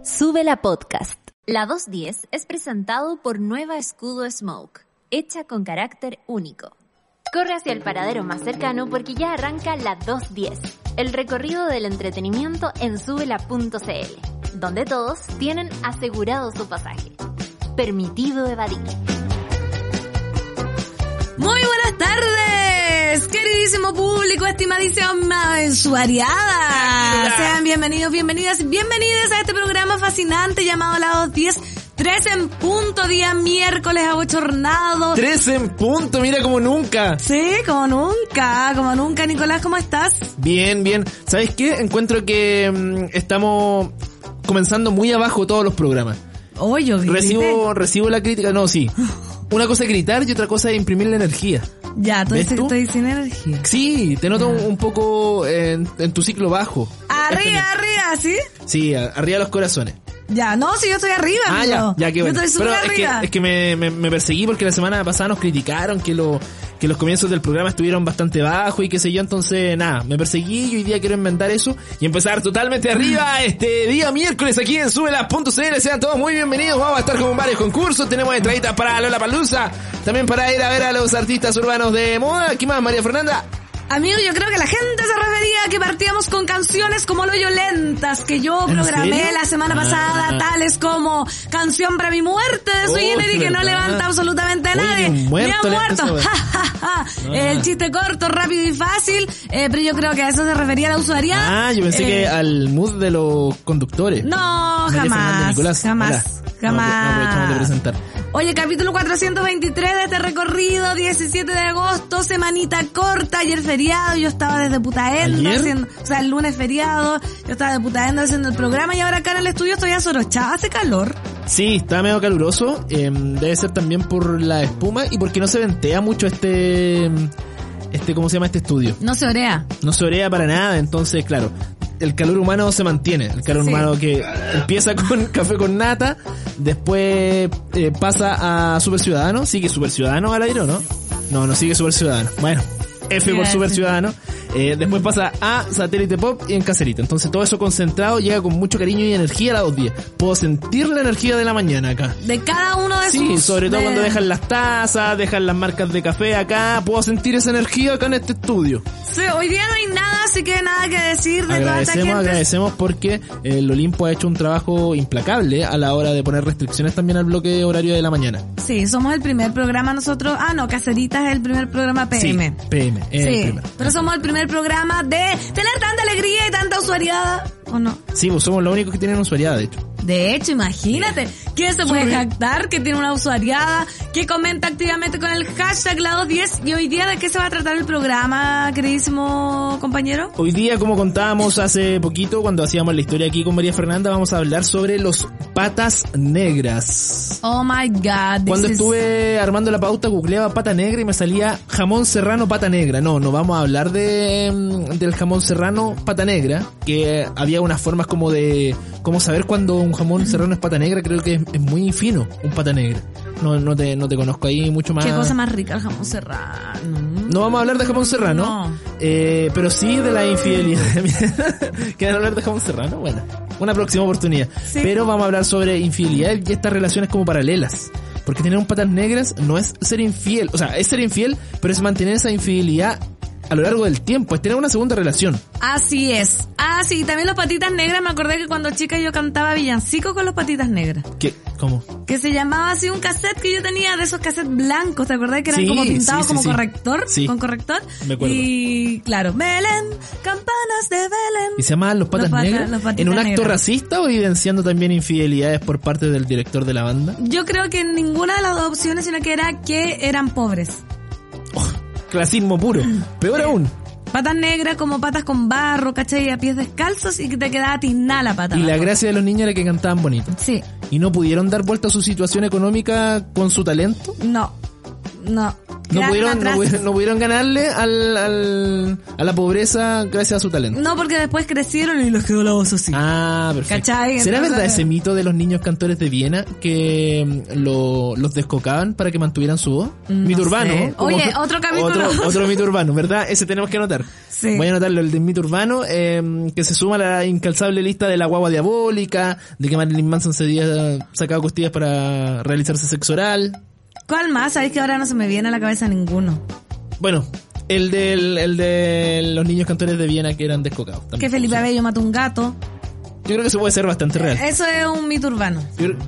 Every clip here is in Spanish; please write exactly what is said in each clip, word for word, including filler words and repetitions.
Sube la podcast. La doscientos diez es presentado por Nueva Escudo Smoke, hecha con carácter único. Corre hacia el paradero más cercano porque ya arranca la doscientos diez, el recorrido del entretenimiento en subela punto c l, donde todos tienen asegurado su pasaje. Permitido evadir. Muy buenas tardes, queridísimo público, estimadísima usuariada. Sean bienvenidos, bienvenidas, bienvenidas a este programa fascinante llamado La doscientos diez. Tres en punto, día miércoles abochornado. Tres en punto, mira como nunca. Sí, como nunca, como nunca. Nicolás, ¿cómo estás? Bien, bien. ¿Sabes qué? Encuentro que mmm, estamos comenzando muy abajo todos los programas. Oh, yo grité. Recibo, recibo la crítica, no, sí. Una cosa es gritar y otra cosa es imprimir la energía. Ya, tú dices que estoy sin energía. Sí, te noto un, un poco en, en tu ciclo bajo. Arriba, arriba, ¿sí? Sí, a, arriba los corazones. Ya, no, si yo estoy arriba, Ah, amigo. ya, ya, qué bueno. Yo estoy súper Pero arriba. es que, es que me, me, me perseguí porque la semana pasada nos criticaron que lo que los comienzos del programa estuvieron bastante bajos y qué sé yo, entonces nada, me perseguí y hoy día quiero inventar eso y empezar totalmente arriba este día miércoles aquí en subela punto c l. Sean todos muy bienvenidos, vamos a estar con varios concursos, tenemos entraditas para Lollapalooza, también para ir a ver a los artistas urbanos de moda. ¿Qué más, María Fernanda? Amigo, yo creo que la gente se refería a que partíamos con canciones como Lo Violentas, que yo programé serio? la semana pasada, Ah. tales como Canción para mi muerte de Sui Oh, Generis, que no ¿verdad? levanta absolutamente a Oye, nadie. ni un muerto Ni ha levanta muerto. esa Ja, ja, ja. Ah. El chiste corto, rápido y fácil, eh, pero yo creo que a eso se refería la usuaria. Ah, yo pensé Eh, que al mood de los conductores. No, María Fernanda, jamás, Nicolás, jamás, hola. jamás. No, no aprovechamos de presentar. Oye, capítulo cuatrocientos veintitrés de este recorrido, diecisiete de agosto, semanita corta, ayer feriado, yo estaba desde Putaendo ¿Ayer? haciendo, o sea, el lunes feriado, yo estaba de Putaendo haciendo el programa y ahora acá en el estudio estoy azorochada, hace calor. Sí, está medio caluroso, eh, debe ser también por la espuma y porque no se ventea mucho este, este, ¿cómo se llama este estudio? No se orea. No se orea para nada, entonces claro, el calor humano se mantiene, el calor Sí. humano que empieza con café con nata, después eh, pasa a Super Ciudadano, sigue Super Ciudadano al aire, ¿o no? No, no sigue Super Ciudadano, bueno, F por Gracias. Super Ciudadano, eh, después pasa a Satélite Pop y en Caserita, entonces todo eso concentrado llega con mucho cariño y energía a las dos días, puedo sentir la energía de la mañana acá. De cada uno de Sí, sus... sobre todo de- cuando dejan las tazas, dejan las marcas de café acá, puedo sentir esa energía acá en este estudio. Sí, hoy día no hay nada, así que nada que decir de toda esta Agradecemos, gente. agradecemos porque el Olimpo ha hecho un trabajo implacable a la hora de poner restricciones también al bloque horario de la mañana. Sí, somos el primer programa nosotros... Ah, no, Caceritas es el primer programa P M. Sí, P M, es el Sí, primer. pero somos el primer programa de tener tanta alegría y tanta usuariada, ¿o no? Sí, pues somos los únicos que tienen usuariedad, de hecho. De hecho, imagínate, ¿quién se puede Sí. jactar que tiene una usuariada, que comenta activamente con el hashtag la doscientos diez? Y hoy día, ¿de qué se va a tratar el programa, queridísimo compañero? Hoy día, como contábamos hace poquito, cuando hacíamos la historia aquí con María Fernanda, vamos a hablar sobre los patas negras. Oh my god. this Cuando is- estuve armando la pauta, googleaba pata negra y me salía jamón serrano pata negra. No, no vamos a hablar de mm, del jamón serrano pata negra, que había unas formas como de como saber cuando un jamón serrano es pata negra. Creo que es, es muy fino un pata negra. No, no te, no te conozco ahí mucho más. Qué cosa más rica el jamón serrano. No vamos a hablar de jamón serrano, No. eh, pero sí de la infidelidad. ¿Quieren hablar de jamón serrano? Bueno, una próxima oportunidad. Sí. Pero vamos a hablar sobre infidelidad y estas relaciones como paralelas. Porque tener un patas negras no es ser infiel, o sea, es ser infiel, pero es mantener esa infidelidad a lo largo del tiempo, es tener una segunda relación. Así es. Ah, sí, y también los patitas negras, me acordé que cuando chica yo cantaba villancico con los patitas negras. ¿Qué? ¿Cómo? Que se llamaba así un cassette que yo tenía de esos cassettes blancos, ¿te acordás? Que eran Sí, como pintados sí, sí, como sí. corrector, Sí. con corrector. Me acuerdo. Y claro, Belén, campanas de Belén. ¿Y se llamaban los patas Los pata- negras? los patitas ¿En un acto negras. racista o evidenciando también infidelidades por parte del director de la banda? Yo creo que ninguna de las dos opciones, sino que era que eran pobres. Oh, clasismo puro. Peor aún. Patas negras como patas con barro, ¿cachai? A pies descalzos y que te quedaba tiznada la pata. Y la abajo. gracia de los niños era que cantaban bonito. Sí. ¿Y no pudieron dar vuelta a su situación económica con su talento? No. No. No Quedaron pudieron, no atrás. pudieron, no pudieron ganarle al, al, a la pobreza gracias a su talento. No, porque después crecieron y les quedó la voz así. Ah, perfecto. ¿Cachai? ¿Será Entonces- verdad ese mito de los niños cantores de Viena que mm, lo, los descocaban para que mantuvieran su voz? No mito sé. urbano. como- Oye, otro capítulo. Otro, otro mito urbano, ¿verdad? Ese tenemos que anotar. Sí. Voy a anotarlo, el del mito urbano, eh, que se suma a la incalzable lista de la guagua diabólica, de que Marilyn Manson se había sacado costillas para realizarse sexo oral. ¿Cuál más? Sabéis que ahora no se me viene a la cabeza ninguno. Bueno, el del, el de los niños cantores de Viena que eran descocados. Que también. Felipe Abello mató un gato. Yo creo que eso puede ser bastante real. Eso es un mito urbano. Yo creo-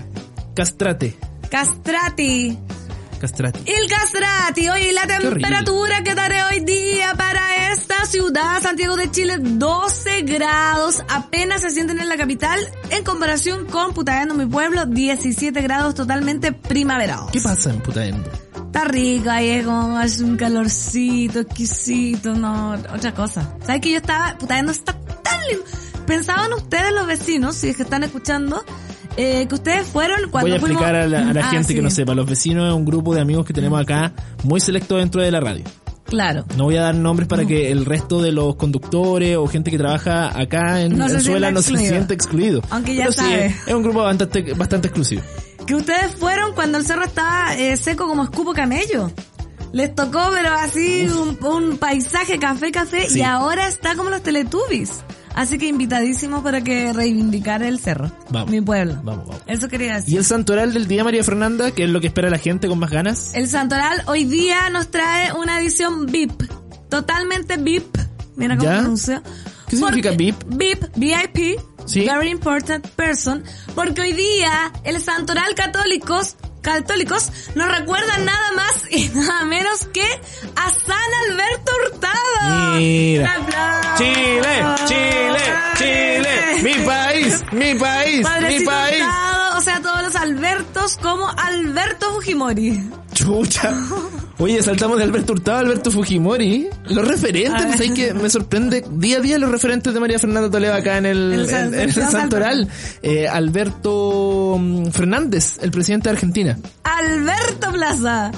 Castrate. Castrati. Castrati. El Castrati. Oye, la horrible. temperatura que daré hoy día para esta ciudad, Santiago de Chile, doce grados. Apenas se sienten en la capital. En comparación con Putaendo, mi pueblo, diecisiete grados, totalmente primaverados. ¿Qué pasa en Putaendo? Está rico, ahí es como hace un calorcito exquisito, no, otra cosa. ¿Sabes que yo estaba, Putaendo está tan lindo? ¿Pensaban ustedes, los vecinos, si es que están escuchando, eh, que ustedes fueron cuando Voy a fuimos... explicar a la, a la Ah, gente sí. que no sepa. Los vecinos es un grupo de amigos que tenemos acá, muy selecto dentro de la radio. Claro. No voy a dar nombres para que el resto de los conductores o gente que trabaja acá en No se Venezuela sienta no se excluido. siente excluido. Aunque ya Pero sí, sabe. es, es un grupo bastante, bastante exclusivo. Que ustedes fueron cuando el cerro estaba eh, seco como escupo camello. Les tocó, pero así, un, un paisaje café, café, Sí. y ahora está como los Teletubbies. Así que invitadísimos para que reivindicar el cerro. Vamos. Mi pueblo. Vamos, vamos. Eso quería decir. ¿Y el santoral del día, María Fernanda? ¿Qué es lo que espera la gente con más ganas? El Santoral hoy día nos trae una edición V I P. Totalmente V I P. Mira cómo ¿Ya? pronuncio. ¿Qué significa Porque- V I P? V I P, V I P. Sí. Very important person. Porque hoy día el Santoral católicos, católicos nos recuerdan nada más y nada menos que a San Alberto Hurtado. Mira. Un aplauso. Chile, Chile, Chile, mi país, mi país, mi Padrecito país. Hurtado, o sea, todos los Albertos como Alberto Fujimori. Chucha. Oye, saltamos de Alberto Hurtado a Alberto Fujimori. Los referentes, A ver. ¿sabes qué? Me sorprende día a día los referentes de María Fernanda Toledo acá en el, El San- en, en el San Santoral. Eh, Alberto mm, Fernández, el presidente de Argentina. Alberto Plaza.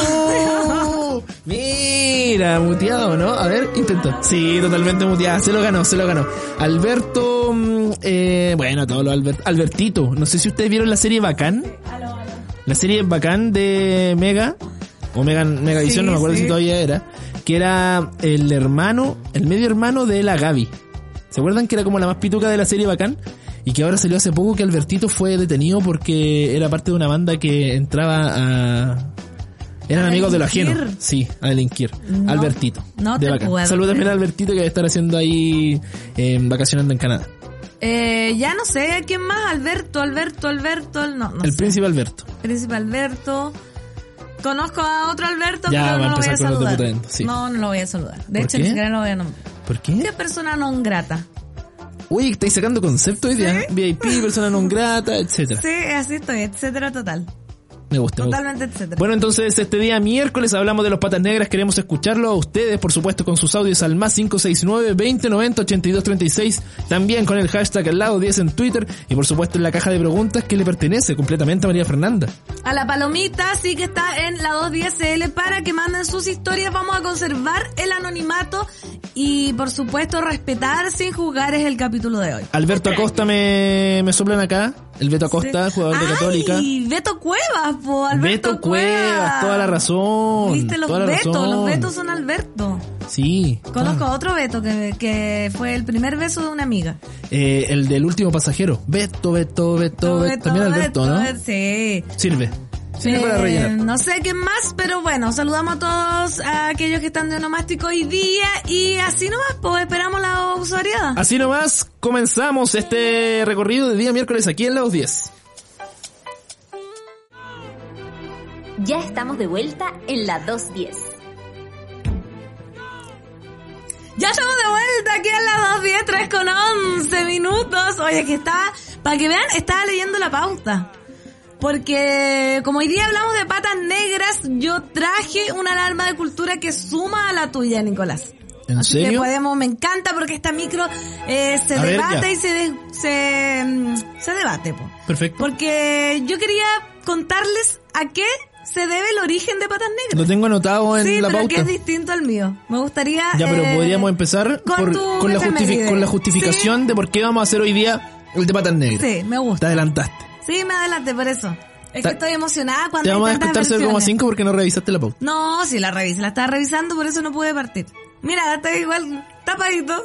¡Oh! Mira, muteado, ¿no? A ver, intenta. Sí, totalmente muteado. Se lo ganó, se lo ganó. Alberto, mm, eh, bueno, todos los Albert, Albertito. No sé si ustedes vieron la serie Bacán. La serie Bacán de Mega, o Mega, Megavisión, Sí, no me acuerdo sí. si todavía era, que era el hermano, el medio hermano de la Gaby. ¿Se acuerdan que era como la más pituca de la serie Bacán? Y que ahora salió hace poco que Albertito fue detenido porque era parte de una banda que entraba a... Eran ¿A amigos de lo delinquir? ajeno. Sí, a delinquir. No, Albertito. no de te Bacán. puedo Saludos también creer. a Albertito que debe estar haciendo ahí eh, vacacionando en Canadá. Eh, ya no sé, ¿quién más? Alberto, Alberto, Alberto, no, no el sé. príncipe Alberto. Príncipe Alberto. Conozco a otro Alberto, Ya, pero va a no lo voy a empezar con los de saludar. Putaendo, sí. No, no lo voy a saludar. De ¿Por hecho, qué? ni siquiera lo voy a nombrar. ¿Por qué? ¿Qué persona non grata? Uy, estáis sacando conceptos hoy día. ¿Sí? V I P, persona non grata, etcétera. Sí, así estoy, etcétera, total. Me gusta. me gusta. Totalmente, etcétera. Bueno, entonces este día miércoles hablamos de los Patas Negras. Queremos escucharlo a ustedes, por supuesto, con sus audios al más cinco seis nueve, veinte noventa, ochenta y dos treinta y seis. También con el hashtag al lado diez en Twitter. Y por supuesto en la caja de preguntas que le pertenece completamente a María Fernanda. A la palomita sí que está en la dos diez L para que manden sus historias. Vamos a conservar el anonimato y, por supuesto, respetar sin juzgar es el capítulo de hoy. Alberto Acosta me, me soplan acá. El Beto Acosta, Sí. jugador de Ay, Católica. Beto Cuevas, po, Alberto Beto Cuevas, toda la razón. Viste los toda la Betos, razón. los Betos son Alberto. Sí. Conozco ah. a otro Beto que, que fue el primer beso de una amiga. Eh, el del último pasajero. Beto, Beto, Beto, Beto. También Alberto, ¿no? Sí. Sirve. Sirve para Eh, rellenar. no sé quién más, pero bueno, saludamos a todos a aquellos que están de onomástico hoy día y así nomás, pues esperamos la usuariada. Así nomás comenzamos este recorrido de día miércoles aquí en la dos diez. Ya estamos de vuelta en la dos diez. Ya estamos de vuelta aquí en las dos diez, tres con once minutos. Oye, que estaba, para que vean, estaba leyendo la pauta. Porque como hoy día hablamos de patas negras, yo traje una alarma de cultura que suma a la tuya, Nicolás. ¿En Así que serio? podemos, me encanta porque esta micro eh, se A ver, debate ya. y se, de- se, mm, se debate, po. Perfecto. Porque yo quería contarles a qué se debe el origen de Patas Negras. Lo tengo anotado en sí, la pero pauta. que es distinto al mío. Me gustaría... Ya, pero eh, podríamos empezar con por, tu con, la efeméride. justifi- con la justificación Sí. de por qué vamos a hacer hoy día el de Patas Negras. Sí, me gusta. Te adelantaste. Sí, me adelanté por eso. Es Ta- que estoy emocionada cuando Te hay vamos a tantas descontar cero coma versiones. cinco porque no revisaste la pauta. No, sí la revisé, la estaba revisando, por eso no pude partir. Mira, está igual tapadito.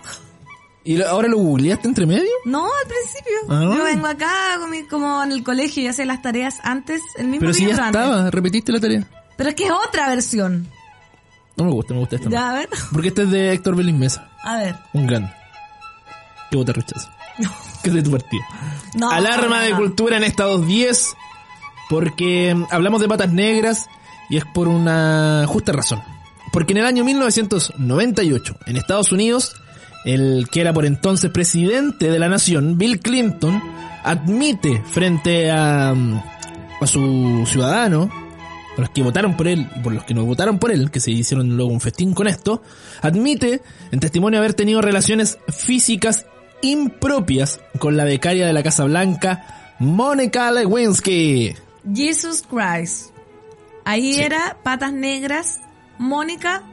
¿Y lo- ahora lo googleaste entre medio? No, al principio. Ah. Yo vengo acá con mi- como en el colegio y hacía las tareas antes, el mismo Pero si ya día antes. estaba, repetiste la tarea. Pero es que es otra versión. No me gusta, me gusta esta. Ya, más. a ver. Porque este es de Héctor Belín Mesa, A ver. un grande. ¿Qué vota rechazo? ¿Qué es de tu partido? No, Alarma no, de no. cultura en esta dos diez, porque mm, hablamos de Patas Negras y es por una justa razón. Porque en el año mil novecientos noventa y ocho, en Estados Unidos, el que era por entonces presidente de la nación, Bill Clinton, admite frente a, mm, a su ciudadano, a los que votaron por él y por los que no votaron por él, que se hicieron luego un festín con esto, admite en testimonio haber tenido relaciones físicas impropias con la becaria de la Casa Blanca, Monica Lewinsky. Jesus Christ. Ahí Sí. era Patas Negras, Mónica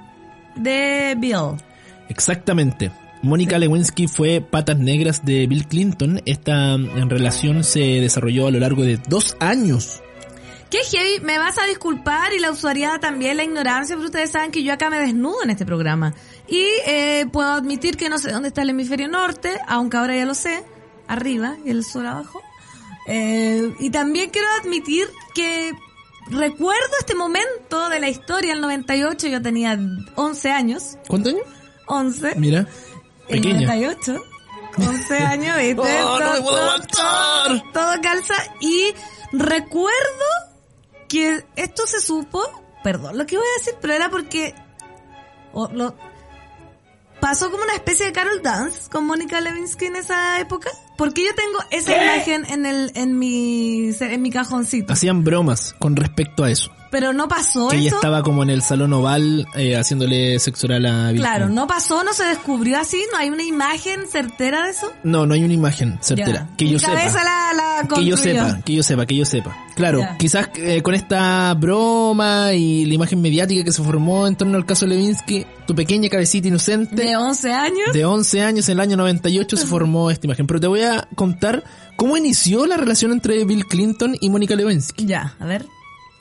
de Bill. Exactamente. Mónica Lewinsky fue Patas Negras de Bill Clinton. Esta en relación se desarrolló a lo largo de dos años. Qué heavy, me vas a disculpar y la usuariada también, la ignorancia, pero ustedes saben que yo acá me desnudo en este programa. Y eh, puedo admitir que no sé dónde está el hemisferio norte, aunque ahora ya lo sé, arriba y el sur abajo. Eh, y también quiero admitir que recuerdo este momento de la historia, el noventa y ocho, yo tenía once años, ¿Cuántos años? once, Mira, el pequeña. noventa y ocho, once años, ¿viste? ¡Oh, no Todo- me puedo todo- aguantar! todo calza y recuerdo que esto se supo, perdón lo que voy a decir, pero era porque o, lo, pasó como una especie de Carol Dance con Mónica Lewinsky en esa época, porque yo tengo esa imagen en el en mi en mi cajoncito, Hacían bromas con respecto a eso. pero no pasó Que ella eso. estaba como en el salón oval eh, haciéndole sexo oral a Bill Claro, Clinton. no pasó, no se descubrió así, no hay una imagen certera de eso. No, no hay una imagen certera. Ya. Que Mi yo sepa. cabeza la, la Que yo construyó. sepa, que yo sepa, que yo sepa. Claro, Ya. quizás eh, con esta broma y la imagen mediática que se formó en torno al caso Lewinsky, tu pequeña cabecita inocente De once años. de once años en el año noventa y ocho se formó esta imagen. Pero te voy a contar cómo inició la relación entre Bill Clinton y Mónica Lewinsky. Ya, a ver.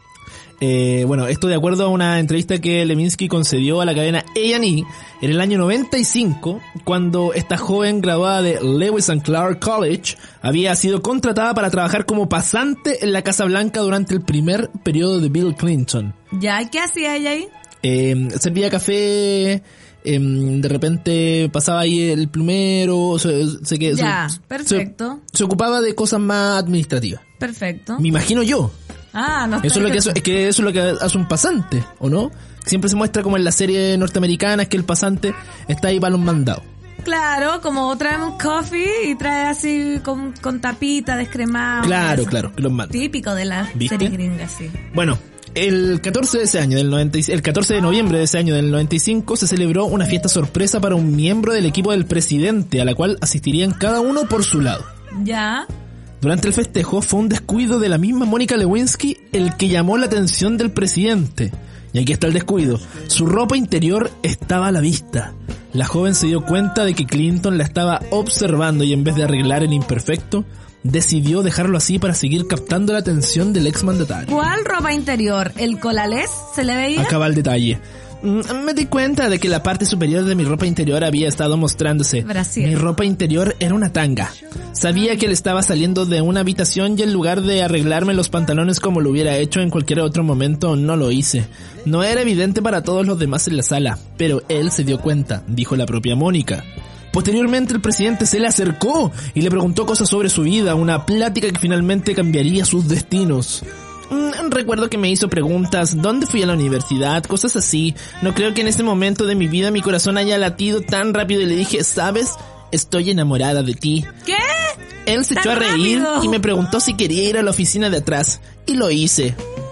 Eh, bueno, esto de acuerdo a una entrevista que Lewinsky concedió a la cadena A and E en el año noventa y cinco, cuando esta joven graduada de Lewis and Clark College había sido contratada para trabajar como pasante en la Casa Blanca durante el primer periodo de Bill Clinton. Ya, ¿y qué hacía ella ahí? Eh, servía café, eh, de repente pasaba ahí el plumero, se, se, que- Ya, se- perfecto. se- se ocupaba de cosas más administrativas. Perfecto. Me imagino yo. Ah, no. Eso es lo que hace, perfecto. es que eso es lo que hace un pasante, ¿o no? Siempre se muestra como en la serie norteamericana es que el pasante está ahí para los mandados. Claro, como trae un coffee y trae así con, con tapita descremado. Claro, eso. claro, que los manda. Típico de la ¿Viste? serie gringa, sí. Bueno, el catorce de ese año del noventa y cinco, el catorce de noviembre de ese año del noventa y cinco se celebró una fiesta sorpresa para un miembro del equipo del presidente, a la cual asistirían cada uno por su lado. Ya. Durante el festejo fue un descuido de la misma Mónica Lewinsky el que llamó la atención del presidente. Y aquí está el descuido. Su ropa interior estaba a la vista. La joven se dio cuenta de que Clinton la estaba observando y en vez de arreglar el imperfecto, decidió dejarlo así para seguir captando la atención del exmandatario. ¿Cuál ropa interior? ¿El colalés se le veía? Acaba el detalle. Mm, Me di cuenta de que la parte superior de mi ropa interior había estado mostrándose. Brasier. Mi ropa interior era una tanga. Sabía que él estaba saliendo de una habitación y en lugar de arreglarme los pantalones como lo hubiera hecho en cualquier otro momento, no lo hice. No era evidente para todos los demás en la sala, pero él se dio cuenta, dijo la propia Mónica. Posteriormente el presidente se le acercó y le preguntó cosas sobre su vida, una plática que finalmente cambiaría sus destinos. Mm, Recuerdo que me hizo preguntas, ¿dónde fui a la universidad? Cosas así. No creo que en este momento de mi vida mi corazón haya latido tan rápido y le dije, ¿sabes? Estoy enamorada de ti. ¿Qué? Él se ¡Tan echó a reír rápido! y me preguntó si quería ir a la oficina de atrás. Y lo hice.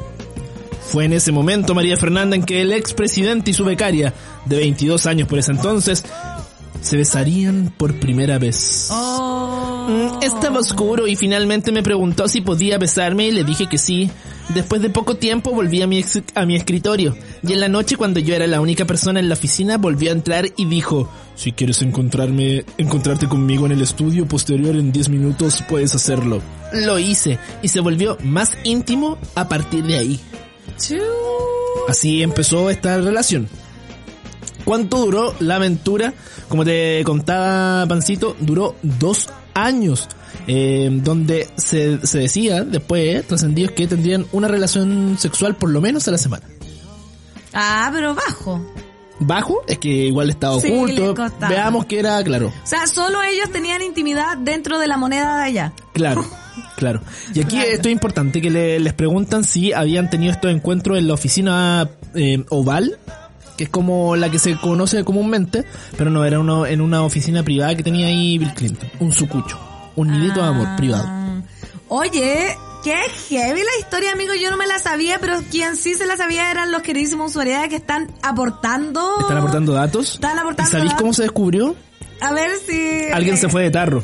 Fue en ese momento, María Fernanda, en que el expresidente y su becaria, de veintidós años por ese entonces, se besarían por primera vez. Oh. Mm, Estaba oscuro y finalmente me preguntó si podía besarme y le dije que sí. Después de poco tiempo volví a mi, ex- a mi escritorio y en la noche, cuando yo era la única persona en la oficina, volvió a entrar y dijo: si quieres encontrarme, encontrarte conmigo en el estudio posterior en diez minutos, puedes hacerlo. Lo hice y se volvió más íntimo a partir de ahí. Así empezó esta relación. ¿Cuánto duró la aventura? Como te contaba Pancito, duró dos años. Eh, donde se, se decía después, eh, trascendidos, que tendrían una relación sexual por lo menos a la semana. Ah, pero bajo. ¿Bajo? Es que igual estaba Sí, oculto. le costaba. Veamos que era claro. O sea, solo ellos tenían intimidad dentro de la moneda de allá. Claro, claro. Y aquí Claro. esto es importante, que le, les preguntan si habían tenido estos encuentros en la oficina eh, oval, que es como la que se conoce comúnmente, pero no, era uno en una oficina privada que tenía ahí Bill Clinton. Un sucucho. Un nidito de amor privado. Oye, qué heavy la historia, amigo. Yo no me la sabía, pero quien sí se la sabía eran los queridísimos usuarios que están aportando. Están aportando datos. Están aportando ¿Y sabéis datos. cómo se descubrió? A ver si... Alguien se fue de tarro.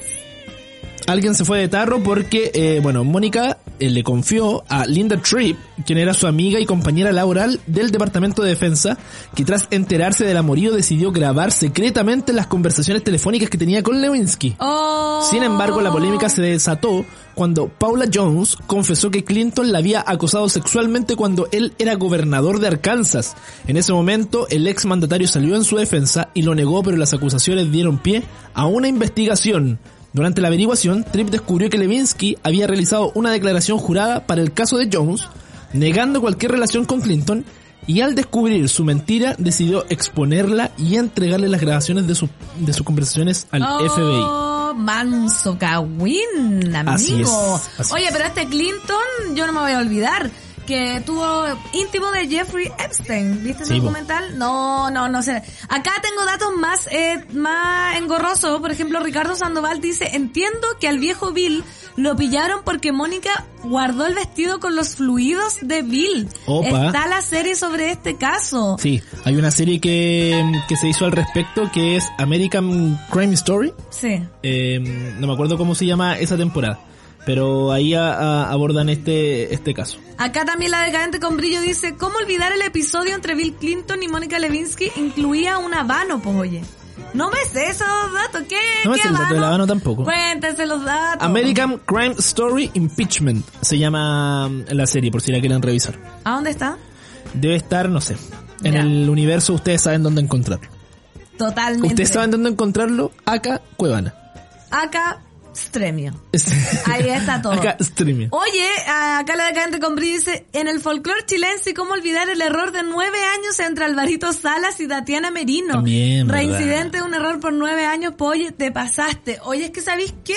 Alguien se fue de tarro porque, eh, bueno, Mónica eh, le confió a Linda Tripp, quien era su amiga y compañera laboral del Departamento de Defensa, que tras enterarse del amorío decidió grabar secretamente las conversaciones telefónicas que tenía con Lewinsky. Oh. Sin embargo, la polémica se desató cuando Paula Jones confesó que Clinton la había acosado sexualmente cuando él era gobernador de Arkansas. En ese momento, el ex mandatario salió en su defensa y lo negó, pero las acusaciones dieron pie a una investigación. Durante la averiguación, Tripp descubrió que Lewinsky había realizado una declaración jurada para el caso de Jones, negando cualquier relación con Clinton, y al descubrir su mentira, decidió exponerla y entregarle las grabaciones de, su, de sus conversaciones al Oh, F B I. manso cagüín, amigo. Así es, así Oye, es. pero este Clinton, yo no me voy a olvidar que tuvo íntimo de Jeffrey Epstein. ¿Viste ese Sí, documental? No, no, no sé. Acá tengo datos más, eh, más engorrosos. Por ejemplo, Ricardo Sandoval dice: entiendo que al viejo Bill lo pillaron porque Mónica guardó el vestido con los fluidos de Bill. Opa. Está la serie sobre este caso. Sí, hay una serie que, que se hizo al respecto, que es American Crime Story. Sí. Eh, no me acuerdo cómo se llama esa temporada, pero ahí a, a, abordan este este caso. Acá también la decadente con brillo dice: ¿cómo olvidar el episodio entre Bill Clinton y Mónica Lewinsky? Incluía un habano, pues oye. No me sé esos datos. ¿Qué? No me ¿Qué sé el dato del habano tampoco. Cuéntense los datos. American Crime Story Impeachment se llama la serie, por si la quieren revisar. ¿A dónde está? Debe estar, no sé, en Ya. el universo. Ustedes saben dónde encontrarlo. Totalmente. Ustedes saben dónde encontrarlo. Acá, Cuevana. Acá, Stremio. Ahí está todo. Acá, Streaming. Oye, acá la decadente con brillo dice: en el folclore chilense, ¿cómo olvidar el error de nueve años entre Alvarito Salas y Tatiana Merino? También, ¿verdad? Reincidente de un error por nueve años, pues oye, te pasaste. Oye, es que ¿sabéis qué?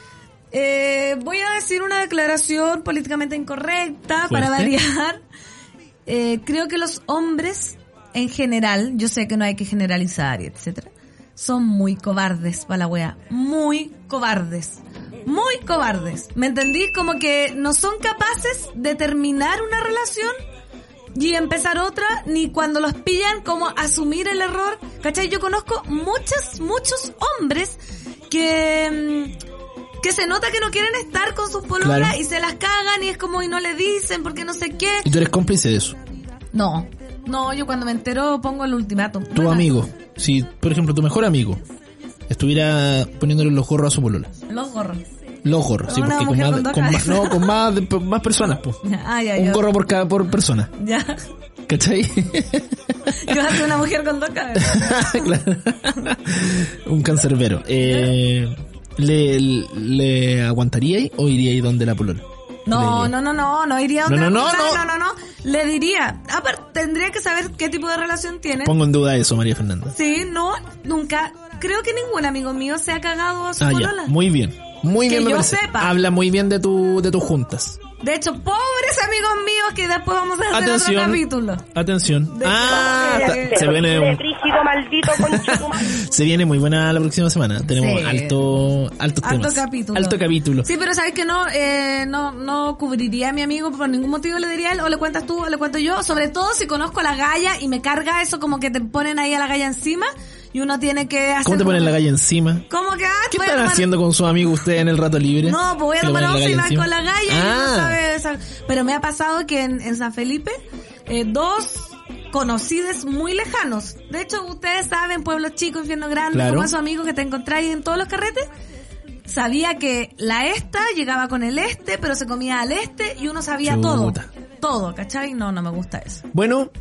Eh, voy a decir una declaración políticamente incorrecta para ¿Fuerte? variar. Eh, creo que los hombres, en general, yo sé que no hay que generalizar y etcétera, son muy cobardes para la wea. Muy cobardes. Muy cobardes. ¿Me entendí? Como que no son capaces de terminar una relación y empezar otra, ni cuando los pillan como asumir el error. ¿Cachai? Yo conozco muchos, muchos hombres que... que se nota que no quieren estar con sus pololas, Claro. y se las cagan y es como y no le dicen porque no sé qué. Y tú eres cómplice de eso. No, no, yo cuando me entero pongo el ultimátum. Tu Bueno, amigo, si por ejemplo tu mejor amigo estuviera poniéndole los gorros a su polola. Los gorros. Los gorros, sí, Una porque con mujer más, con dos con más, cabezas. no, con más, de- más personas, pues. Ah, ya, Un yo. gorro por cada por persona, Ya. ¿cachai? Yo hace una mujer con dos cabezas. Claro. Un cancerbero. Eh, ¿le, ¿Le aguantaría o iría ahí donde la polola? No, Le- no, no, no, no iría a No, otra no, no, cosa, no. no, no, no. Le diría, aparte, tendría que saber qué tipo de relación tiene. Pongo en duda eso, María Fernanda. Sí, no, nunca. Creo que ningún amigo mío se ha cagado a su Ah, ya. polola. Muy bien. Muy Que bien, me yo parece. sepa. Habla muy bien de tu de tus juntas. De hecho, pobres amigos míos que después vamos a hacer Atención. otro capítulo. Atención. De- Ah, de- ta- de- se viene un- Rígido, maldito, conchetumare. se viene muy buena la próxima semana. Tenemos Sí. alto altos Alto temas. capítulo. Alto capítulo. Sí, pero sabes que no, eh, no, no cubriría a mi amigo por ningún motivo, le diría a él, o le cuentas tú, o le cuento yo, sobre todo si conozco a la galla y me carga eso como que te ponen ahí a la galla encima, y uno tiene que hacer... ¿Cómo te ponen la galla encima? ¿Cómo que? Ah, ¿Qué voy a están tomar- haciendo con sus amigos ustedes en el rato libre? No, pues voy a ¿Que le tomar ponen la once y galla más encima? con la galla y Ah. no sabe esa- Pero me ha pasado que en, en San Felipe, eh, dos conocidos muy lejanos. De hecho, ustedes saben, pueblo chico, infierno grande, Claro. como esos amigos que te encontráis en todos los carretes. Sabía que la esta llegaba con el este, pero se comía al este y uno sabía Chuta. todo. Todo, ¿cachai? No, no me gusta eso. Bueno,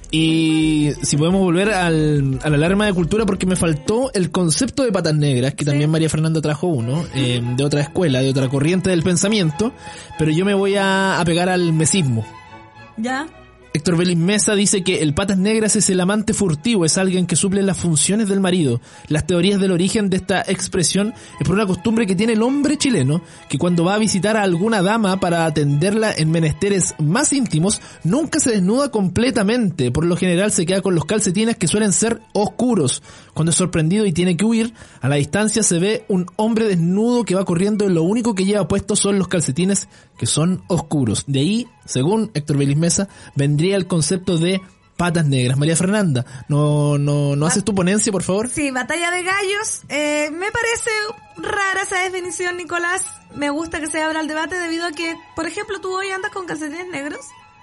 y si podemos volver al, a la alarma de cultura, porque me faltó el concepto de patas negras, que también María Fernanda trajo uno, eh, de otra escuela, de otra corriente del pensamiento, pero yo me voy a, a pegar al mesismo. ¿Ya? Héctor Vélez Mesa dice que el patas negras es el amante furtivo, es alguien que suple las funciones del marido. Las teorías del origen de esta expresión es por una costumbre que tiene el hombre chileno, que cuando va a visitar a alguna dama para atenderla en menesteres más íntimos, nunca se desnuda completamente. Por lo general se queda con los calcetines, que suelen ser oscuros. Cuando es sorprendido y tiene que huir, a la distancia se ve un hombre desnudo que va corriendo y lo único que lleva puesto son los calcetines, que son oscuros. De ahí, según Héctor Vélez Mesa, vendría el concepto de patas negras. María Fernanda, ¿no, no, no haces tu ponencia, por favor? Sí, batalla de gallos. Eh, me parece rara esa definición, Nicolás. Me gusta que se abra el debate debido a que, por ejemplo, tú hoy andas con calcetines negros.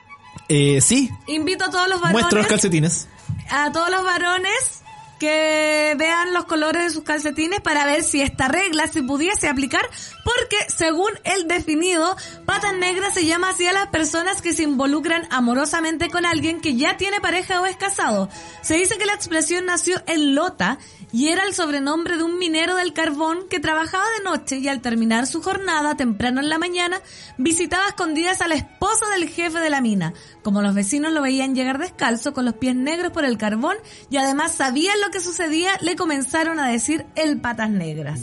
Eh, sí, Invito a todos los varones, muestro los calcetines. a todos los varones que vean los colores de sus calcetines para ver si esta regla se pudiese aplicar, porque según el definido, patas negras se llama así a las personas que se involucran amorosamente con alguien que ya tiene pareja o es casado. Se dice que la expresión nació en Lota y era el sobrenombre de un minero del carbón que trabajaba de noche y al terminar su jornada temprano en la mañana visitaba a escondidas a la esposa del jefe de la mina. Como los vecinos lo veían llegar descalzo con los pies negros por el carbón y además sabían lo que sucedía, le comenzaron a decir el patas negras.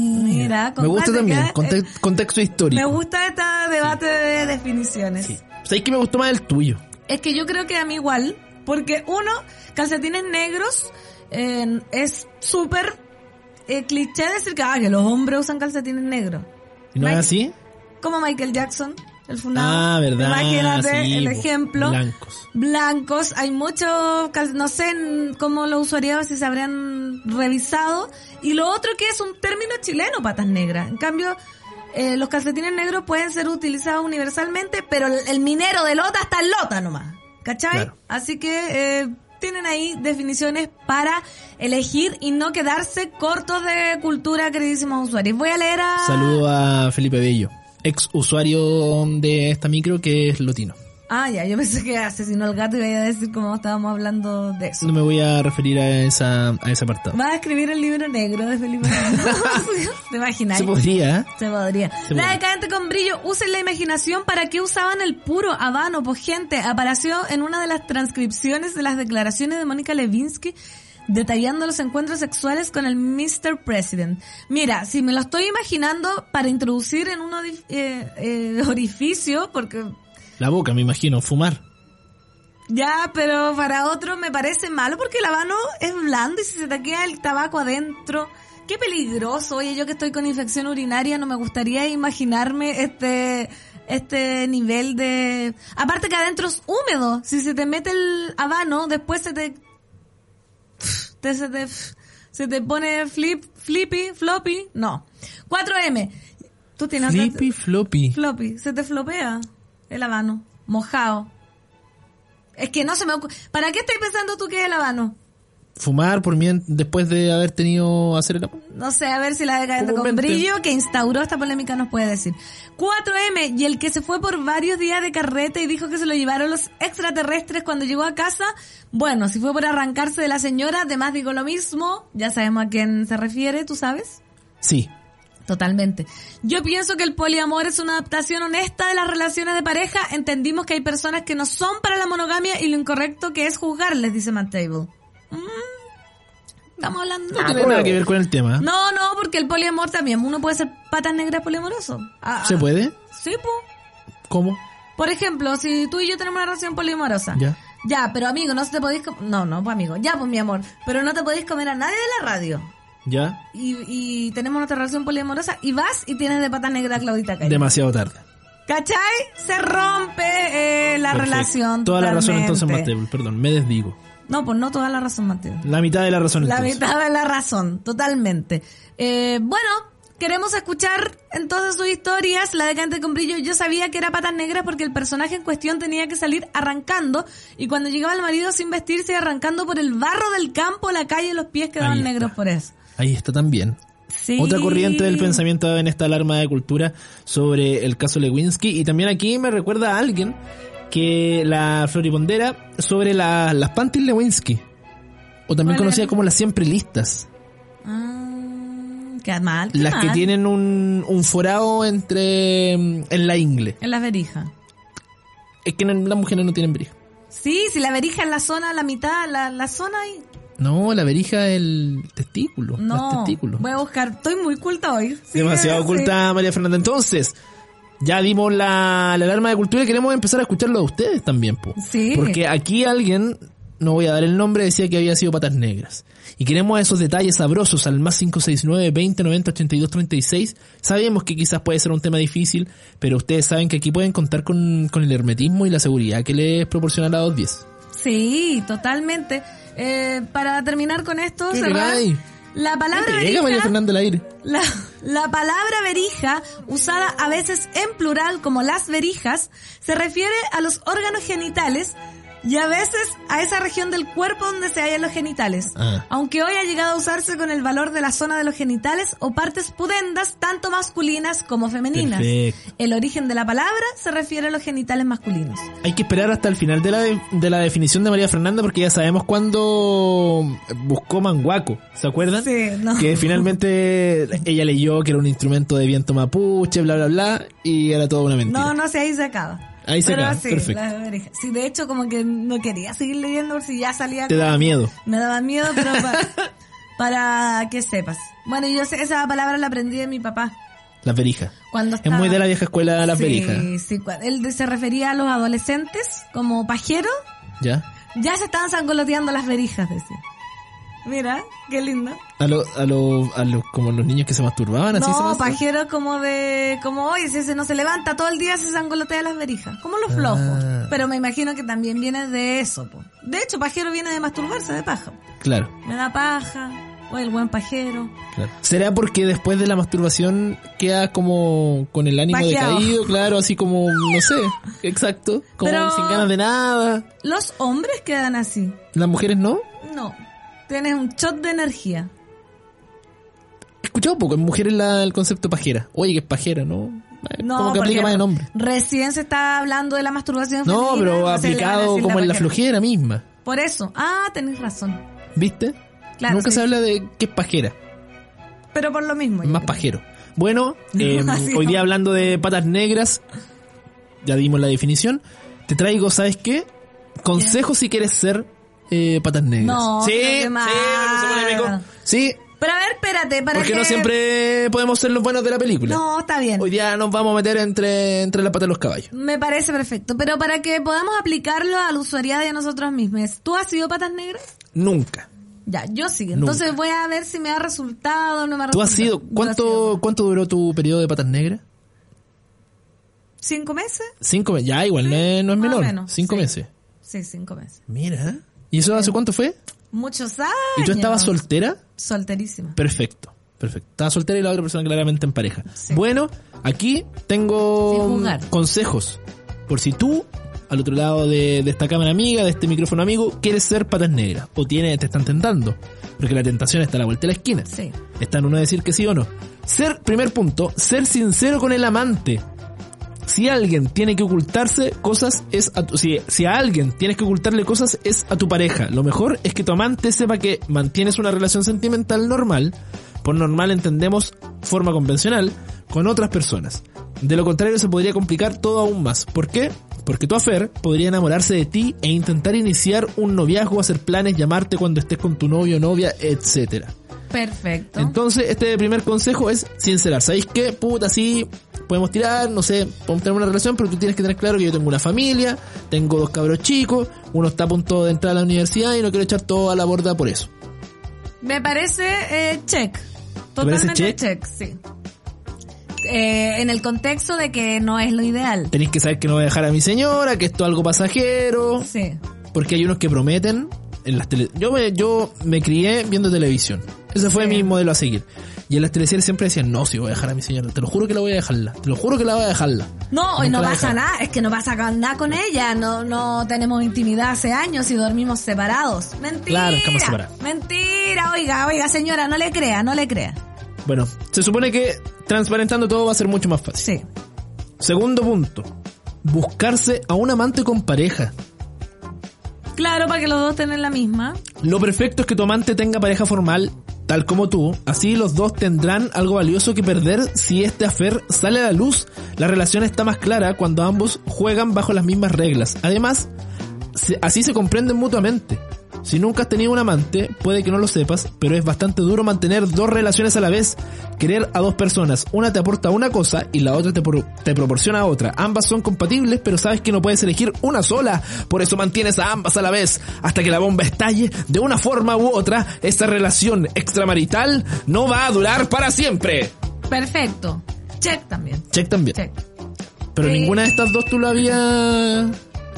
Mira, me gusta compadre, también, que- conte- contexto histórico. Me gusta este debate de definiciones. Sí. ¿Sabes que me gustó más el tuyo? Es que yo creo que a mí igual, porque uno, calcetines negros, eh, es súper eh, cliché decir que, ah, que los hombres usan calcetines negros. ¿Y no es Mike- así? Como Michael Jackson, el funado. Ah, verdad. Imagínate sí, el po. ejemplo. Blancos. Blancos, hay muchos, cal- no sé en cómo los usuarios si se habrían revisado. Y lo otro que es un término chileno, patas negras. En cambio, eh, los calcetines negros pueden ser utilizados universalmente, pero el, el minero de Lota está en Lota nomás. ¿Cachai? Claro. Así que eh, tienen ahí definiciones para elegir y no quedarse cortos de cultura, queridísimos usuarios. Voy a leer a... Saludo a Felipe Bello, ex usuario de esta micro, que es lotino. Ah, ya, yo pensé que asesinó al gato y iba a decir cómo estábamos hablando de eso. No me voy a referir a esa a ese apartado. Va a escribir el libro negro de Felipe. ¿Te imaginas? Se podría, ¿eh? Se podría. Se La podría. decadente con brillo, usen la imaginación. ¿Para qué usaban el puro habano? Pues gente, apareció en una de las transcripciones de las declaraciones de Mónica Lewinsky detallando los encuentros sexuales con el mister President. Mira, si me lo estoy imaginando para introducir en un ori- eh, eh, orificio, porque La boca, me imagino, fumar. ya, pero para otro me parece malo porque el habano es blando y si se te queda el tabaco adentro, qué peligroso. Oye, yo que estoy con infección urinaria no me gustaría imaginarme este este nivel de... Aparte que adentro es húmedo. Si se te mete el habano, después se te... te se te... se te pone flip, flippy, floppy. No. cuatro eme. Tú tienes... Flippy floppy. Floppy. Se te flopea el habano. Mojado. Es que no se me ocurre. ¿Para qué estás pensando tú que es el habano? Fumar por mien después de haber tenido hacer el amor. No sé, a ver si la decadente con Comúnmente. brillo que instauró esta polémica nos puede decir. cuatro eme, y el que se fue por varios días de carrete y dijo que se lo llevaron los extraterrestres cuando llegó a casa. Bueno, si fue por arrancarse de la señora, además digo lo mismo. Ya sabemos a quién se refiere, ¿tú sabes? Sí. Totalmente. Yo pienso que el poliamor es una adaptación honesta de las relaciones de pareja. Entendimos que hay personas que no son para la monogamia y lo incorrecto que es juzgarles, dice Matt Table. Mm, estamos hablando... No tiene nada que ver con el tema. ¿eh? No, no, porque el poliamor también. Uno puede ser patas negras poliamoroso. Ah, ¿Se puede? Sí, pues. ¿Cómo? Por ejemplo, si tú y yo tenemos una relación poliamorosa. Ya. Ya, pero amigo, no se te podéis... com- No, no, pues amigo. Ya, pues mi amor. Pero no te podéis comer a nadie de la radio. ¿Ya? Y, y tenemos nuestra relación poliamorosa y vas y tienes de pata negra a Claudita Calle. Demasiado tarde. ¿Cachai? Se rompe eh, la Perfecto. relación. Toda la razón totalmente. entonces, Mateo. Perdón, me desdigo. No, pues no toda la razón, Mateo. La mitad de la razón. La entonces. mitad de la razón, totalmente. Eh, bueno, queremos escuchar entonces sus historias. La de Cante con Brillo, yo sabía que era Patas Negras porque el personaje en cuestión tenía que salir arrancando y cuando llegaba el marido sin vestirse arrancando por el barro del campo, la calle, los pies quedaban Ahí negros está. por eso. Ahí está también. Sí. Otra corriente del pensamiento en esta alarma de cultura sobre el caso Lewinsky. Y también aquí me recuerda a alguien que la floripondera sobre la, las panties Lewinsky. O también ¿Cuál conocida era? como las siempre listas. Ah, qué mal, qué Las mal. que tienen un, un forado entre en la ingle. En las verijas. Es que no- las mujeres no tienen verija. Sí, si la verija en la zona, la mitad, la, la zona ahí. No, la verija es el testículo. No, Los testículos. voy a buscar. Estoy muy culta hoy. Sí, Demasiado sí. oculta, María Fernanda. Entonces, ya dimos la, la alarma de cultura y queremos empezar a escucharlo a ustedes también, po. Sí. Porque aquí alguien, no voy a dar el nombre, decía que había sido Patas Negras. Y queremos esos detalles sabrosos al más cinco seis nueve, veinte, noventa, ochenta y dos, treinta y seis. Sabemos que quizás puede ser un tema difícil, pero ustedes saben que aquí pueden contar con, con el hermetismo y la seguridad que les proporciona la dos diez. Sí, totalmente. Eh, para terminar con esto, ¿Qué cerrar, queráis? la palabra Llega verija, María Fernanda al aire. la, la palabra verija, usada a veces en plural como las verijas, se refiere a los órganos genitales y a veces a esa región del cuerpo donde se hallan los genitales. Ah. Aunque hoy ha llegado a usarse con el valor de la zona de los genitales o partes pudendas, tanto masculinas como femeninas. Perfecto. El origen de la palabra se refiere a los genitales masculinos. Hay que esperar hasta el final de la, de, de la definición de María Fernanda porque ya sabemos cuándo buscó manguaco, ¿se acuerdan? Sí, no. Que finalmente ella leyó que era un instrumento de viento mapuche, bla, bla, bla, y era toda una mentira. No, no sé, ahí se acaba. Ahí se Pero acaba, sí, perfecto. la verija. Sí, de hecho, como que no quería seguir leyendo por si ya salía. Te daba miedo. Me daba miedo, pero para, para que sepas. Bueno, yo sé, esa palabra la aprendí de mi papá. Las verijas. Cuando Es estaba... muy de la vieja escuela las sí, verijas. Sí, cua- él se refería a los adolescentes como pajeros. ¿Ya? Ya se estaban sangoloteando las verijas, decía. Mira, qué lindo. A los, a los, a los, como los niños que se masturbaban, así se No, masturbaban. pajeros como de... Como, oye, si ese no se levanta todo el día, se sangolotea las verijas. Como los flojos. Ah. Pero me imagino que también viene de eso, po. De hecho, pajero viene de masturbarse, de paja. Claro, Me da paja, o el buen pajero. claro. ¿Será porque después de la masturbación queda como con el ánimo Pajeado. decaído? Claro, así como, no sé, exacto. Como Pero- sin ganas de nada. Los hombres quedan así. ¿Las mujeres no? No. Tienes un shot de energía. He escuchado poco en mujeres la, el concepto pajera. Oye, que es pajera, ¿no? Eh, No, como que porque aplica más en hombres. Recién se está hablando de la masturbación No, femenina, pero entonces le van a aplicado decir como en la pajera. flojera misma. Por eso. Ah, tenés razón. ¿Viste? Claro, Nunca sí. se habla de qué es pajera. Pero por lo mismo. yo Más creo. pajero. Bueno, eh, así hoy no. día hablando de patas negras, ya dimos la definición. Te traigo, ¿sabes qué? Consejos si quieres ser eh, patas negras. No, sí, pero qué sí, mal. me puse polémico. Sí, Pero a ver, espérate, para porque que... no siempre podemos ser los buenos de la película. No, está bien. Hoy día nos vamos a meter entre, entre las patas de los caballos. Me parece perfecto. Pero para que podamos aplicarlo a la usuariedad de nosotros mismos. ¿Tú has sido patas negras? Nunca. Ya, yo sí. Entonces Nunca. voy a ver si me ha resultado o no me ha ¿Tú resultado. has sido, Yo he cuánto, sido- cuánto duró tu periodo de patas negras? ¿Cinco meses? Cinco meses. Ya, igual no es, no es más o menor. menos, Cinco sí. meses. Sí, cinco meses. Mira. ¿Y eso hace cuánto fue? Muchos años. ¿Y tú estabas soltera? Solterísima. Perfecto, perfecto. Estaba soltera y la otra persona claramente en pareja. Sí. Bueno, aquí tengo Sin juzgar. consejos. Por si tú, al otro lado de, de esta cámara amiga, de este micrófono amigo, quieres ser patas negras. O tienes, te están tentando. Porque la tentación está a la vuelta de la esquina. Sí. Está en uno decir que sí o no. Ser, primer punto, ser sincero con el amante. Si alguien tiene que ocultarse cosas, es a tu, si, si a alguien tienes que ocultarle cosas, es a tu pareja. Lo mejor es que tu amante sepa que mantienes una relación sentimental normal. Por normal entendemos forma convencional con otras personas. De lo contrario se podría complicar todo aún más. ¿Por qué? Porque tu afer podría enamorarse de ti e intentar iniciar un noviazgo, hacer planes, llamarte cuando estés con tu novio o novia, etcétera. Perfecto. Entonces, este primer consejo es sincerar. ¿Sabéis qué? Puta, sí, podemos tirar, no sé, podemos tener una relación, pero tú tienes que tener claro que yo tengo una familia, tengo dos cabros chicos, uno está a punto de entrar a la universidad y no quiero echar todo a la borda por eso. Me parece eh, check. parece Totalmente check? check, sí. Eh, en el contexto de que no es lo ideal. Tenéis que saber que no voy a dejar a mi señora, que esto es algo pasajero, Sí. porque hay unos que prometen en las tele... Yo me, yo me crié viendo televisión. Ese fue Sí. mi modelo a seguir. Y en las teleseries siempre decían, no, si voy a dejar a mi señora. Te lo juro que la voy a dejarla. Te lo juro que la voy a dejarla. No, y no Nunca la pasa dejaron. nada, es que no pasa nada con ella, no no tenemos intimidad hace años y dormimos separados. Mentira. Claro, estamos separados. Mentira, oiga, oiga, señora, no le crea, no le crea. Bueno, se supone que transparentando todo va a ser mucho más fácil. Sí. Segundo punto. Buscarse a un amante con pareja. Claro, para que los dos tengan la misma. Lo perfecto es que tu amante tenga pareja formal, tal como tú. Así los dos tendrán algo valioso que perder si este affair sale a la luz. La relación está más clara cuando ambos juegan bajo las mismas reglas. Además, se- así se comprenden mutuamente. Si nunca has tenido un amante, puede que no lo sepas, pero es bastante duro mantener dos relaciones a la vez. Querer a dos personas, una te aporta una cosa y la otra te, pro- te proporciona otra. Ambas son compatibles, pero sabes que no puedes elegir una sola. Por eso mantienes a ambas a la vez, hasta que la bomba estalle. De una forma u otra, esta relación extramarital no va a durar para siempre. Perfecto. Check también. Check también. Check. Pero Sí. ninguna de estas dos tú la habías...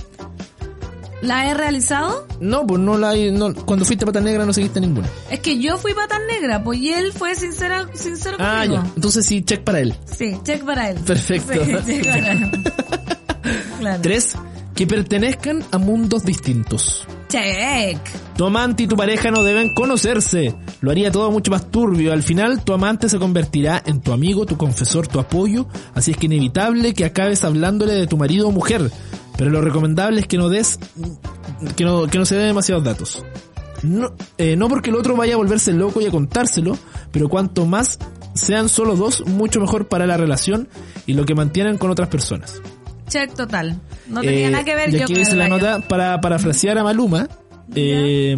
¿La he realizado? No, pues no la hay... No, cuando fuiste Pata Negra no seguiste ninguna. Es que yo fui pata negra, pues y él fue sincera, sincero Ah, conmigo. ya. Entonces sí, check para él. Sí, check para él. Perfecto. Sí, check para él. Claro. Tres, que pertenezcan a mundos distintos. Check. Tu amante y tu pareja no deben conocerse. Lo haría todo mucho más turbio. Al final, tu amante se convertirá en tu amigo, tu confesor, tu apoyo. Así es que inevitable que acabes hablándole de tu marido o mujer. Pero lo recomendable es que no des, que no, que no se den demasiados datos. No, eh, no porque el otro vaya a volverse loco y a contárselo, pero cuanto más sean solo dos, mucho mejor para la relación y lo que mantienen con otras personas. Check total. No tenía Eh, nada que ver y yo aquí con dice el la gallo. nota para parafrasear a Maluma. Eh,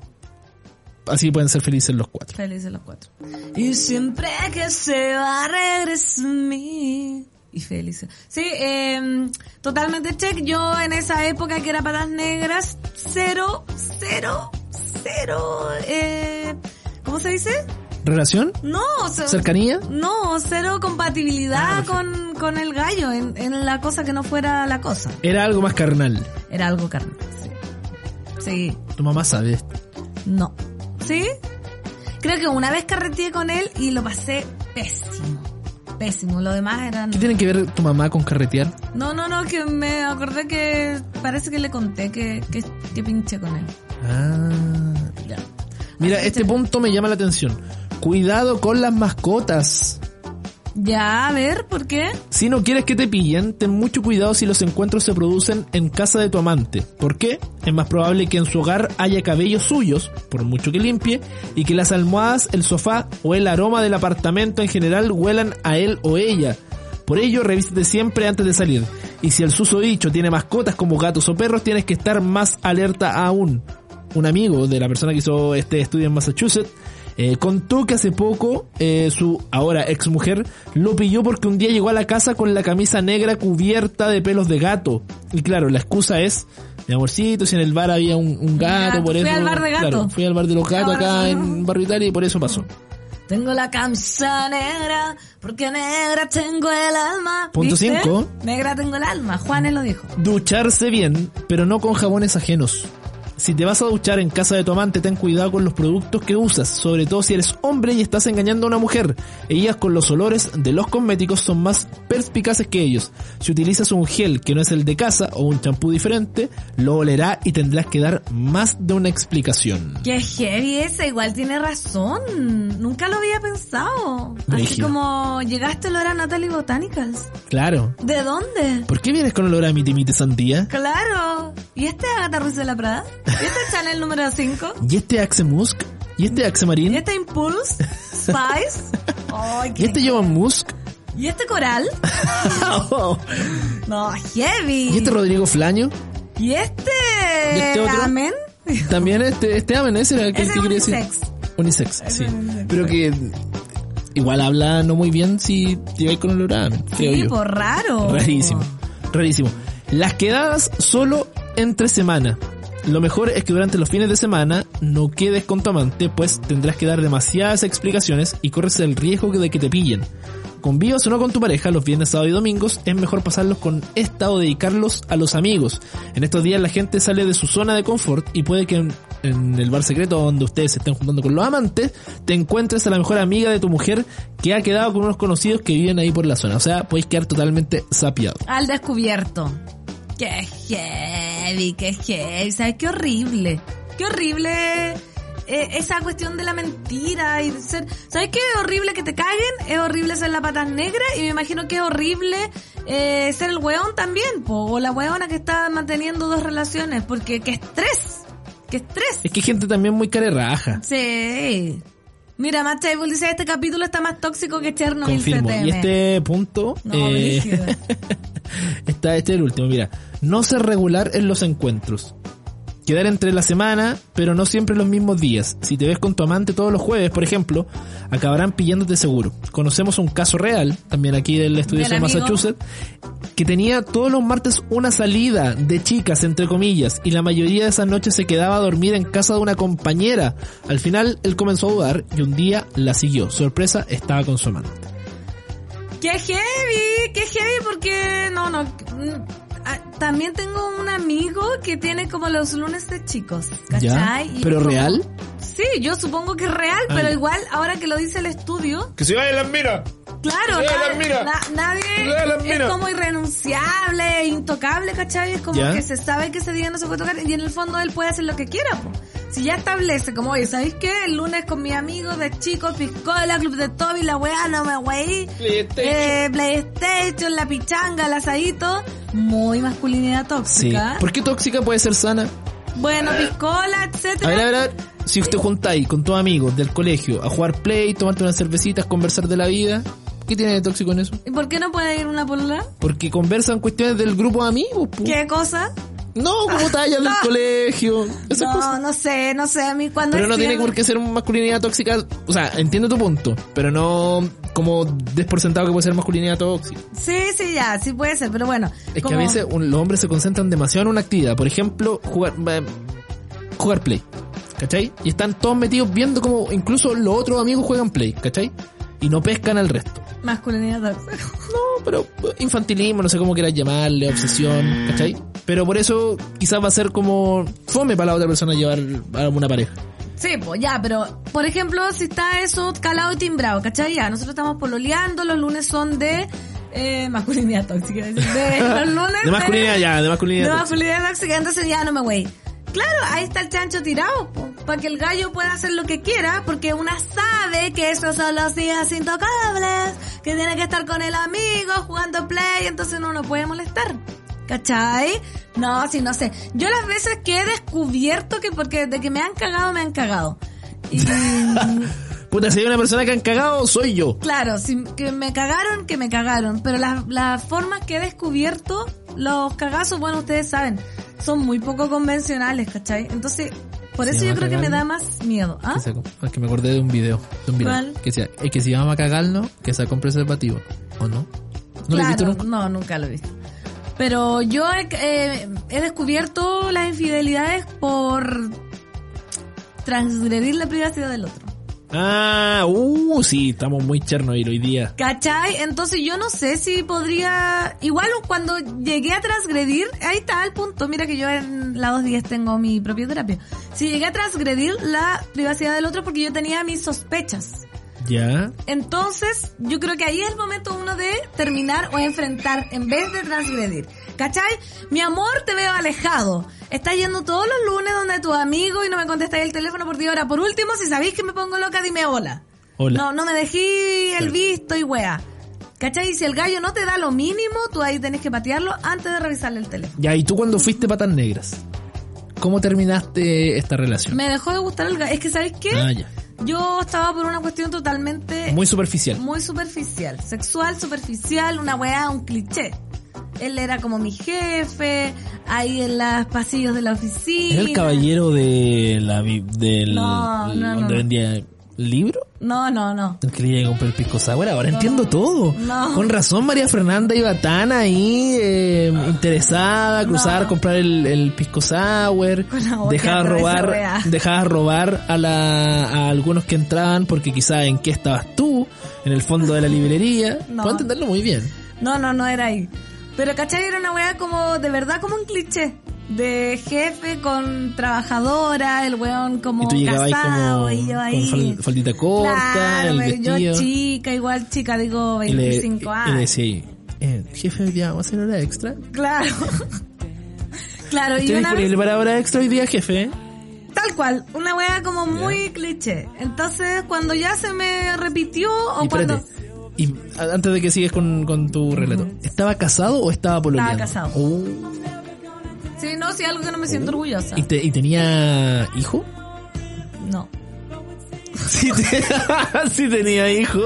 así pueden ser felices los cuatro. Felices los cuatro. Y siempre que se va regresa a mí. Y felices. Sí, eh, totalmente check. Yo en esa época que era patas negras, cero, cero, cero, eh, ¿cómo se dice? ¿Relación? No, o sea, ¿Cercanía? no, cero compatibilidad Ah, con, con el gallo en, en la cosa que no fuera la cosa. Era algo más carnal. Era algo carnal, sí. Sí, Tu mamá sabe esto. no. ¿Sí? Creo que una vez carreteé con él y lo pasé pésimo. Pésimo. Lo demás eran... ¿Qué tiene que ver tu mamá con carretear? No, no, no, que me acordé que parece que le conté que, que, que pinché con él. Ah, ya. Mira, este punto me llama la atención. Cuidado con las mascotas. Ya, a ver, ¿por qué? Si no quieres que te pillen, ten mucho cuidado si los encuentros se producen en casa de tu amante. ¿Por qué? Es más probable que en su hogar haya cabellos suyos, por mucho que limpie, y que las almohadas, el sofá o el aroma del apartamento en general huelan a él o ella. Por ello, revísate siempre antes de salir. Y si el susodicho tiene mascotas como gatos o perros, tienes que estar más alerta aún. Un amigo de la persona que hizo este estudio en Massachusetts Eh, contó que hace poco eh, su ahora ex mujer lo pilló porque un día llegó a la casa con la camisa negra cubierta de pelos de gato. Y claro, la excusa es, mi amorcito, si en el bar había un, un gato, Gato, por fui eso... al bar de gato. Claro, fui al bar de los gatos acá Ahora- en Barrio Italia y por eso pasó. Tengo la camisa negra, porque negra tengo el alma. Punto ¿Viste? cinco. Negra tengo el alma, Juanes lo dijo. Ducharse bien, pero no con jabones ajenos. Si te vas a duchar en casa de tu amante, ten cuidado con los productos que usas, sobre todo si eres hombre y estás engañando a una mujer. Ellas con los olores de los cosméticos son más perspicaces que ellos. Si utilizas un gel que no es el de casa o un champú diferente, lo olerá y tendrás que dar más de una explicación. Qué heavy esa, igual tiene razón. Nunca lo había pensado. Así Brígido. como llegaste a olor a Natalie Botanicals. Claro. ¿De dónde? ¿Por qué vienes con olor a miti miti sandía? Claro. ¿Y este Agatha Ruiz de la Prada? ¿Y este Chanel número cinco? ¿Y este Axe Musk? ¿Y este Axe ¿Y Marín? este Impulse? ¿Spice? Ay, qué- ¿Y este Jovan Musk? ¿Y este Coral? No, heavy. ¿Y este Rodrigo Flaño? ¿Y este? ¿Y este otro? Amén. También este, este Amen, ese era el que, Ese que es quería decir. unisex. Unisex, sí. es unisex. Pero que igual habla no muy bien si llegáis con olor a Amen. creo Sí, yo. por raro. Rarísimo, rarísimo. Las quedadas solo entre semana. Lo mejor es que durante los fines de semana no quedes con tu amante, pues tendrás que dar demasiadas explicaciones y corres el riesgo de que te pillen. Convivas o no con tu pareja, los viernes, sábados y domingos es mejor pasarlos con esta o dedicarlos a los amigos. En estos días la gente sale de su zona de confort y puede que en el bar secreto donde ustedes se estén juntando con los amantes, te encuentres a la mejor amiga de tu mujer que ha quedado con unos conocidos que viven ahí por la zona. O sea, podéis quedar totalmente sapiado. Al descubierto. Qué heavy, qué heavy. ¿Sabes qué horrible? Qué horrible eh, esa cuestión de la mentira y de ser... ¿Sabes qué es horrible que te caguen? Es horrible ser la patas negra y me imagino que es horrible eh, ser el weón también, po, o la weona que está manteniendo dos relaciones, porque qué estrés, qué estrés. Es que hay gente también muy carerraja. Sí. Mira, Matt Table dice, este capítulo está más tóxico que Chernobyl. Confirmo. C T M. Y este punto... No, eh, brígido. está este el último, mira. No ser regular en los encuentros. Quedar entre la semana, pero no siempre los mismos días. Si te ves con tu amante todos los jueves, por ejemplo, acabarán pillándote seguro. Conocemos un caso real, también aquí del estudio de Massachusetts, que tenía todos los martes una salida de chicas, entre comillas, y la mayoría de esas noches se quedaba a dormir en casa de una compañera. Al final, él comenzó a dudar y un día la siguió. Sorpresa, estaba con su amante. ¡Qué heavy! ¡Qué heavy! Porque, no, no... También tengo un amigo que tiene como los lunes de chicos, ¿cachai? ¿Ya? ¿Pero como, real? Sí, yo supongo que es real, Ay. pero igual, ahora que lo dice el estudio... ¡Que se vayan las miras! Claro, ¡Que se na- las miras! na- nadie ¡Que se las es miras! como irrenunciable, intocable, ¿cachai? Es como ¿Ya? que se sabe que ese día no se puede tocar y en el fondo él puede hacer lo que quiera, po. Si ya establece, como, oye, ¿sabéis qué? El lunes con mis amigos de chicos, piscola, club de Toby, la weá, no me weí. PlayStation. Eh, PlayStation, la pichanga, el asadito. Muy masculinidad Sí. tóxica. ¿Por qué tóxica puede ser sana? Bueno, piscola, etcétera. A ver, a ver, a ver. Si usted juntáis con tus amigos del colegio a jugar play, tomarte unas cervecitas, conversar de la vida, ¿qué tiene de tóxico en eso? ¿Y por qué no puede ir una polola? Porque conversan cuestiones del grupo de amigos, pu. ¿Qué cosa? No, como tallas del colegio, esas No, cosas. no sé, no sé, a mí cuando... Pero no tiene estudiaba- por qué ser masculinidad tóxica. O sea, entiendo tu punto, pero no como des por sentado que puede ser masculinidad tóxica. Sí, sí, ya, sí puede ser, pero bueno. Es como- que a veces un- los hombres se concentran demasiado en una actividad. Por ejemplo, jugar eh, jugar play, ¿cachai? Y están todos metidos viendo como incluso los otros amigos juegan play, ¿cachai? Y no pescan al resto. Masculinidad tóxica. No, pero infantilismo, no sé cómo quieras llamarle, obsesión, ¿cachai? Pero por eso quizás va a ser como fome para la otra persona llevar a una pareja. Sí, pues ya, pero por ejemplo, si está eso calado y timbrado, ¿cachai? Ya, nosotros estamos pololeando, los lunes son de eh, masculinidad tóxica. De, los lunes De masculinidad ya, de masculinidad de tóxica. masculinidad tóxica, entonces ya no me güey. Claro, ahí está el chancho tirado, para que el gallo pueda hacer lo que quiera, porque una sabe que esos son los días intocables, que tiene que estar con el amigo jugando play, entonces no lo puede molestar. ¿Cachai? No, sí, no sé. Yo las veces que he descubierto que porque de que me han cagado, me han cagado. Y Puta, si hay una persona que han cagado, soy yo. claro, si que me cagaron, que me cagaron. Pero las, las formas que he descubierto, los cagazos, bueno, ustedes saben, son muy poco convencionales, ¿cachai? Entonces, por Se eso yo llama creo que me cagarlo. da más miedo. ¿Ah? Que se- Es que me acordé de un video, de un video ¿Cuál? que decía, es que si vamos a cagarnos, que se compre preservativo, ¿o no? ¿No lo he visto Claro, nunca? no, nunca lo he visto. Pero yo he, eh, he descubierto las infidelidades por transgredir la privacidad del otro. Ah, uh, sí, estamos muy Chernobyl hoy día. ¿Cachai? Entonces yo no sé si podría... Igual cuando llegué a transgredir, ahí está el punto. Mira que yo en la dos diez tengo mi propia terapia. Si llegué a transgredir la privacidad del otro porque yo tenía mis sospechas. Ya. Entonces, yo creo que ahí es el momento uno de terminar o enfrentar en vez de transgredir. ¿Cachai? Mi amor, te veo alejado. Estás yendo todos los lunes donde tu amigo y no me contestáis el teléfono por ti. Ahora, por último, si sabéis que me pongo loca, dime hola. Hola. No, no me dejé el Claro. visto y wea. ¿Cachai? Y si el gallo no te da lo mínimo, tú ahí tenés que patearlo antes de revisarle el teléfono. Ya, ¿y tú cuando fuiste patas negras? ¿Cómo terminaste esta relación? Me dejó de gustar el gallo. Es que, ¿sabéis qué? Ah, ya. Yo estaba por una cuestión totalmente... Muy superficial. Muy superficial, sexual, superficial, una weá, un cliché. Él era como mi jefe, ahí en los pasillos de la oficina. ¿Era el caballero de la vi- del No, no, donde no. vendía libro? No, no, no. El que le iba a comprar el pisco sour. Ahora entiendo todo. No. Con razón María Fernanda iba tan ahí eh, interesada, cruzar, No. comprar el, el pisco sour, Con la boca dejaba atrás esa robar, weá. dejaba robar a la a algunos que entraban porque quizás en qué estabas tú, en el fondo de la librería. No. Puedo entenderlo muy bien. No, no, no era ahí. Pero, ¿cachai? Era una weá como, de verdad, como un cliché. de jefe con trabajadora, el weón como Y tú llegabas casado, ahí como y yo con ahí. fal- faldita corta, Claro, el pero vestido. yo chica, igual chica, digo y le, veinticinco y le años. decía ahí, eh, jefe, hoy día vamos a hacer hora extra. Claro. Claro, y ¿Estoy una vez, disponible para hora extra hoy día, jefe? tal cual, una wea como muy cliché. Entonces, cuando ya se me repitió, o Y cuando... espérate, y a- antes de que sigues con, con tu relato, ¿estaba casado o estaba pololeando? Estaba casado. Oh. Sí, no, sí, algo que no me siento orgullosa. ¿Y, te- ¿Y tenía hijo? No. Sí, te- sí tenía hijo.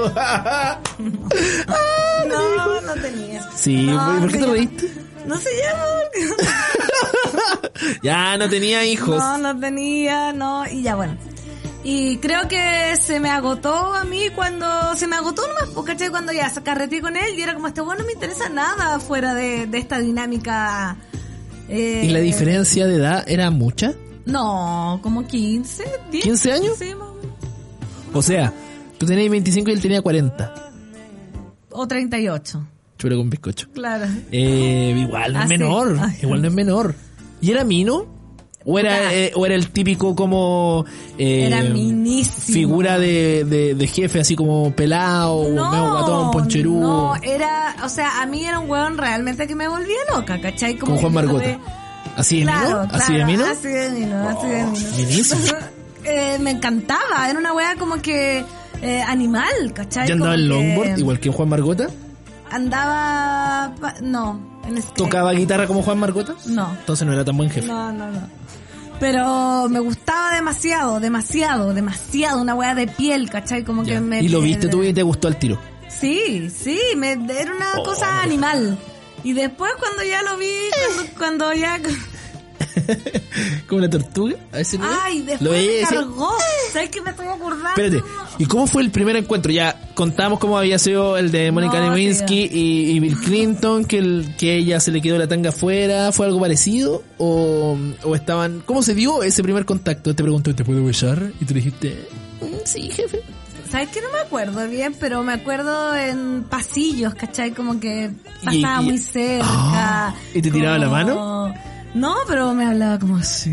No, no tenía. Sí, No, ¿por qué te no se reíste? llama- No se llama. Ya, no tenía hijos. No, no tenía, no, y ya bueno. Y creo que se me agotó a mí cuando, se me agotó nomás, pues, ¿cachai? Cuando ya carreteé con él y era como, este bueno, no me interesa nada fuera de, de esta dinámica. Eh, ¿Y la diferencia de edad era mucha? No, como quince, diez. ¿quince años? Sí, más o menos. O sea, tú tenías veinticinco y él tenía cuarenta. O treinta y ocho, Chura con bizcocho. claro. Eh, igual no es Ah, sí. menor. Ay. Igual no es menor. ¿Y era mino? ¿O era, Puta. eh, o era el típico como... eh, Era minísimo. figura de, de, de jefe, así como pelado, medio guatón, poncherudo? No, era, o sea, a mí era un hueón realmente que me volvía loca, ¿cachai? Como Juan que Margota. tuve- ¿Así de Claro, mino? claro, ¿Así de mino? Así de mino, así de mino. minísimo. eh, me encantaba, era una wea como que eh, animal, ¿cachai? ¿Ya andaba Como en que longboard, igual que Juan Margota? Andaba, pa- no, en skate. ¿Tocaba guitarra como Juan Margota? No. Entonces no era tan buen jefe. No, no, no. Pero me gustaba demasiado, demasiado, demasiado, una wea de piel, ¿cachai? Como Ya. que me... Y lo viste tú y te gustó al tiro. Sí, sí, me, era una Oh. cosa animal. Y después cuando ya lo vi, cuando, cuando ya... Como una tortuga. A ese nivel. Ay, Lo después veía y me decía, cargó. ¿Sabes qué me estoy acordando? espérate, ¿y cómo fue el primer encuentro? Ya contamos cómo había sido el de Mónica No, Lewinsky y, y Bill Clinton, que el, que ella se le quedó la tanga afuera. ¿Fue algo parecido? ¿O, o estaban... ¿Cómo se dio ese primer contacto? Te preguntó, ¿te puedo besar? Y tú dijiste, "Mm, sí, jefe. ¿Sabes que no me acuerdo bien? Pero me acuerdo en pasillos, ¿cachai? Como que Y- pasaba y- muy cerca. Ah, ¿y te tiraba la mano? No, pero me hablaba como así.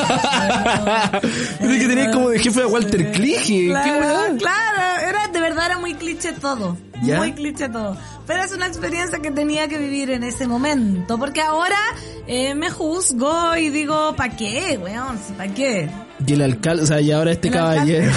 Es que tenías como de jefe a Walter Clige. ¿Qué Claro, weá? claro, era, de verdad era muy cliché todo. ¿Ya? Muy cliché todo. Pero es una experiencia que tenía que vivir en ese momento. Porque ahora eh, me juzgo y digo, ¿pa' qué, weón? ¿Pa' qué? Y el alcalde, o sea, y ahora este El caballero...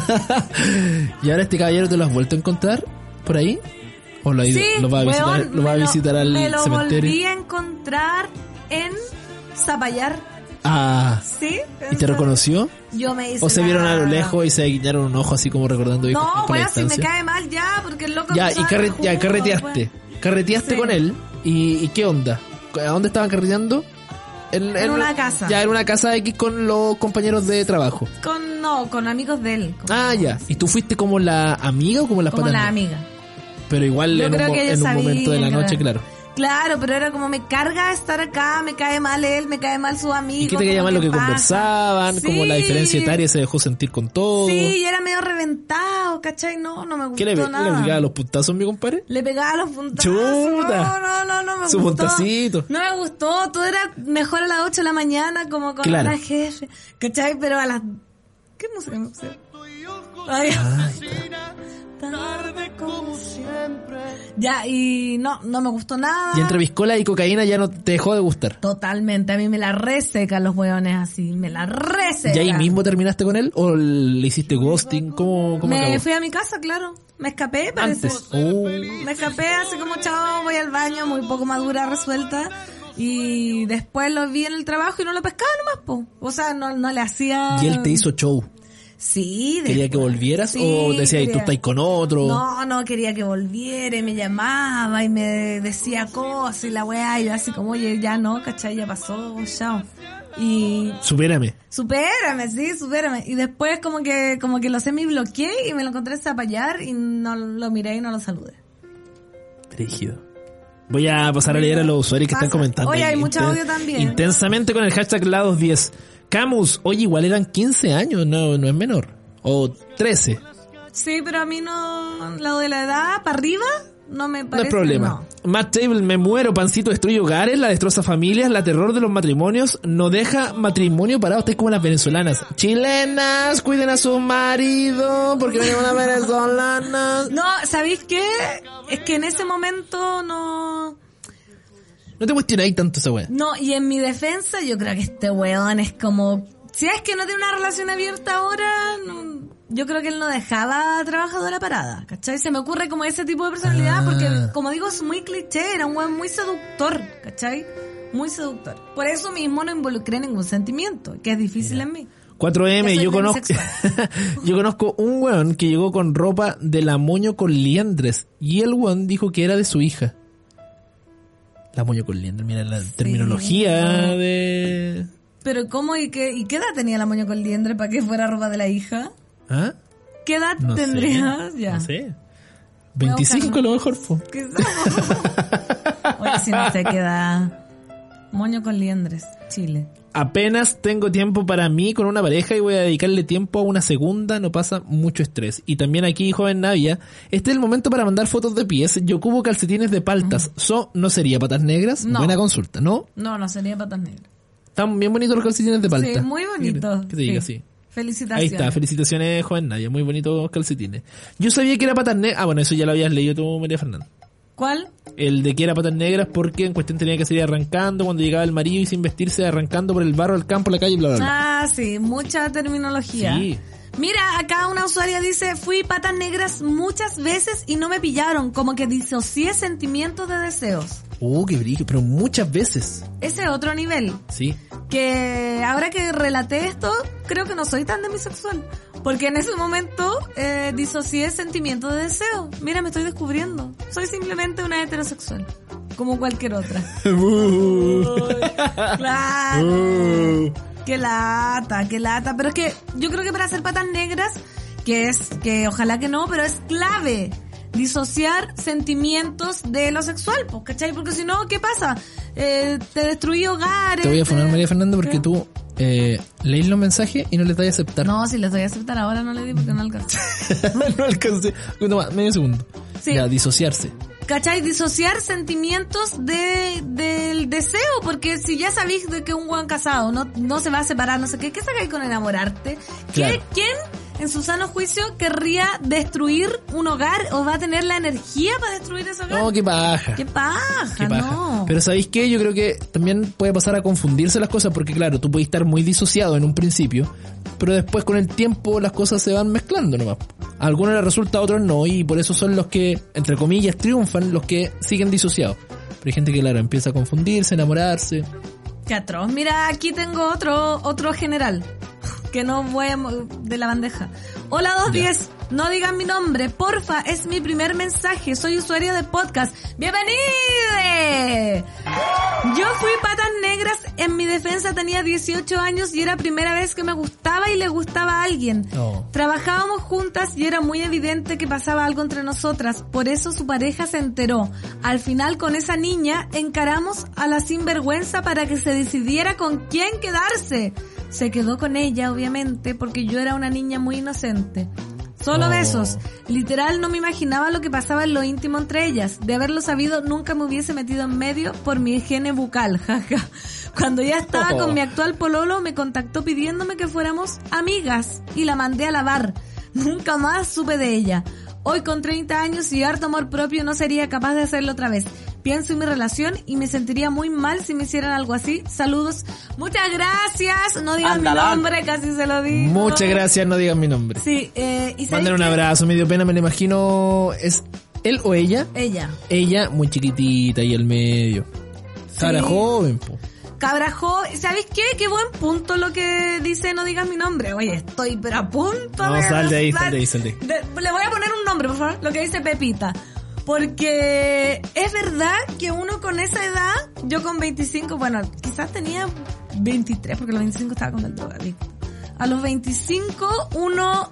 ¿Y ahora este caballero te lo has vuelto a encontrar por ahí? ¿O lo, ha ido- Sí, lo vas a visitar, weón, lo vas a me visitar al me lo cementerio? volví a encontrar en Zapallar. Ah, ¿Sí? ¿y te reconoció? Yo me hice ¿O se la- vieron a lo lejos y se guiñaron un ojo así como recordando viejos No, tiempos a la bueno, si me distancia? cae mal ya, porque el loco... Ya, empezó y a carre- dar ya, jugo, carreteaste. pues. Carreteaste Sí. con él. ¿Y, y qué onda? ¿A dónde estaban carreteando? En una casa. Ya, en una casa X con los compañeros de trabajo. Con, no, con amigos de él. Con- Ah, ya. ¿Y tú fuiste como la amiga o como las como patas? la amiga. Pero igual Yo en un, creo mo- que ellos en un momento de la sabían, noche, claro. claro. Claro, pero era como me carga estar acá, me cae mal él, me cae mal su amigo. ¿Y qué te caía como mal lo que pasa. conversaban? Sí. Como la diferencia etaria se dejó sentir con todo. Sí, y era medio reventado, ¿cachai? No, no me gustó ¿Qué le, le nada. pegaba los puntazos, mi compadre? Le pegaba los puntazos. Chuta. No, no, no, no me Su gustó. puntacito. No me gustó. Todo era mejor a las ocho de la mañana, como con Claro. la jefe. ¿Cachai? Pero a las... ¿Qué música me puse? Ay. Tarde como siempre. Ya, y no, no me gustó nada. Y entre piscola y cocaína ya no te dejó de gustar. Totalmente. A mí me la resecan los hueones así. Me la resecan. ¿Y ahí mismo terminaste con él? ¿O le hiciste ghosting? ¿Cómo, cómo Me acabó? fui a mi casa, claro. Me escapé, parece. Antes. Oh. Me escapé así como chao, voy al baño, muy poco madura, resuelta. Y después lo vi en el trabajo y no lo pescaba nomás, po. O sea, no, no le hacía... ¿Y él te hizo show? Sí. ¿Quería que después. volvieras? Sí, ¿O decía, y tú quería- estás con otro? No, no, quería que volviera y me llamaba y me decía cosas y la weá. Y yo así como, oye, ya no, ¿cachai? Ya pasó, chao. Y... Supérame. Supérame, sí, supérame. Y después como que como que lo semi bloqueé y me lo encontré en Zapallar y no lo miré y no lo saludé. Rígido. Voy a pasar a leer a los usuarios que Pasa. están comentando. Oye, hay ahí mucho inten- audio también. Intensamente con el hashtag Lados diez. Camus, oye, igual eran quince años, no, no es menor. O trece. Sí, pero a mí no... Lo de la edad, para arriba, no me No parece. hay problema. No. Matt Table, me muero, Pancito destruye hogares, la destroza familias, la terror de los matrimonios, no deja matrimonio parado. Ustedes como las venezolanas. Chilenas, cuiden a su marido, porque venimos las venezolanas. No, ¿sabéis qué? Es que en ese momento no... No te cuestionáis tanto esa wea. No, y en mi defensa yo creo que este weón es como... Si es que no tiene una relación abierta ahora, no, yo creo que él no dejaba trabajadora parada, ¿cachai? Se me ocurre como ese tipo de personalidad Ah. porque, como digo, es muy cliché, era un weón muy seductor, ¿cachai? Muy seductor. Por eso mismo no involucré ningún sentimiento, que es difícil en mí. cuatro eme, Que soy yo conozco yo conozco un weón que llegó con ropa de la moño con liendres y el weón dijo que era de su hija. La moño con liendres, mira la terminología de... Pero ¿cómo y qué, y qué edad tenía la moña con liendre para que fuera ropa de la hija? ¿Ah? ¿Qué edad No tendría? sé, Ya. no sé. veinticinco a lo mejor fue. Quizás. Oye, si no sé qué edad. Moño con liendres, Chile. Apenas tengo tiempo para mí con una pareja y voy a dedicarle tiempo a una segunda, no pasa mucho estrés. Y también aquí, joven Navia, este es el momento para mandar fotos de pies. Yo ocupo calcetines de paltas. ¿So no sería patas negras? No. Buena consulta, ¿no? No, no sería patas negras. Están bien bonitos los calcetines de palta. Sí, muy bonito. Que te diga así. Felicitaciones. Ahí está, felicitaciones, joven Nadia, muy bonitos calcetines. Yo sabía que era patas negras. Ah, bueno, eso ya lo habías leído tú, María Fernanda. ¿Cuál? El de que era patas negras porque en cuestión tenía que salir arrancando cuando llegaba el marido y sin vestirse, arrancando por el barro, al campo, la calle, bla, bla, bla. Ah, sí, mucha terminología. Sí. Mira, acá una usuaria dice, fui patas negras muchas veces y no me pillaron, como que disocié sentimientos de deseos. Uh, qué brillo, pero muchas veces. Ese es otro nivel. Sí. Que ahora que relaté esto, creo que no soy tan demisexual. Porque en ese momento eh, disocié sentimientos de deseo. Mira, me estoy descubriendo. Soy simplemente una heterosexual. Como cualquier otra. Uy, claro. Uh. Qué lata, qué lata. Pero es que yo creo que para hacer patas negras, que es, que ojalá que no, pero es clave disociar sentimientos de lo sexual, pues, ¿cachai? Porque si no, ¿qué pasa? Eh, te destruí hogares. Te voy a fonar, te- María Fernanda, porque ¿Qué? tú eh, leís los mensajes y no les das a aceptar. No, si les doy a aceptar ahora no le di porque no alcanzo. No alcancé. No, más, medio segundo. Sí. Ya, disociarse. ¿Cachai? Disociar sentimientos de del deseo, porque si ya sabéis de que un buen casado no, no se va a separar, no sé qué, ¿qué sacáis con enamorarte? ¿Qué, Claro. ¿Quién en su sano juicio querría destruir un hogar o va a tener la energía para destruir ese hogar? No, qué paja. ¡Qué paja! Qué paja. No. Pero ¿sabéis qué? Yo creo que también puede pasar a confundirse las cosas porque claro, tú puedes estar muy disociado en un principio, pero después con el tiempo las cosas se van mezclando nomás. A algunos les resulta, a otros no, y por eso son los que, entre comillas, triunfan, los que siguen disociados. Pero hay gente que, claro, empieza a confundirse, enamorarse. Qué atroz. Mira, aquí tengo otro otro general que no voy a mo- de la bandeja. Hola dos diez, no digan mi nombre, porfa, es mi primer mensaje, soy usuario de podcast. ¡Bienvenide! Yo fui patas negras, en mi defensa tenía dieciocho años y era primera vez que me gustaba y le gustaba a alguien. Oh. Trabajábamos juntas y era muy evidente que pasaba algo entre nosotras, por eso su pareja se enteró. Al final con esa niña encaramos a la sinvergüenza para que se decidiera con quién quedarse. Se quedó con ella, obviamente, porque yo era una niña muy inocente. Solo Oh. besos. Literal no me imaginaba lo que pasaba en lo íntimo entre ellas. De haberlo sabido nunca me hubiese metido en medio por mi higiene bucal, jaja. Cuando ya estaba Oh. con mi actual pololo me contactó pidiéndome que fuéramos amigas y la mandé a lavar. Nunca más supe de ella. Hoy con treinta años y harto amor propio no sería capaz de hacerlo otra vez. Pienso en mi relación y me sentiría muy mal si me hicieran algo así. Saludos. Muchas gracias. No digan mi Ándala. nombre, casi se lo digo. Muchas gracias, no digan mi nombre. Sí, eh, y ¿sabes Manden un qué? abrazo, me dio pena, me lo imagino, ¿es él o ella? Ella. Ella muy chiquitita y al medio. Sara Sí. joven, po. Cabrajo, ¿sabéis qué? Qué buen punto lo que dice no digas mi nombre. Oye, estoy pero a punto No, de... sal de ahí, sal de ahí, sal de ahí. de- le voy a poner un nombre, por favor, lo que dice Pepita. Porque es verdad que uno con esa edad, yo con veinticinco, bueno, quizás tenía veintitrés, porque a los veinticinco estaba con el drogadicto. A los veinticinco, uno...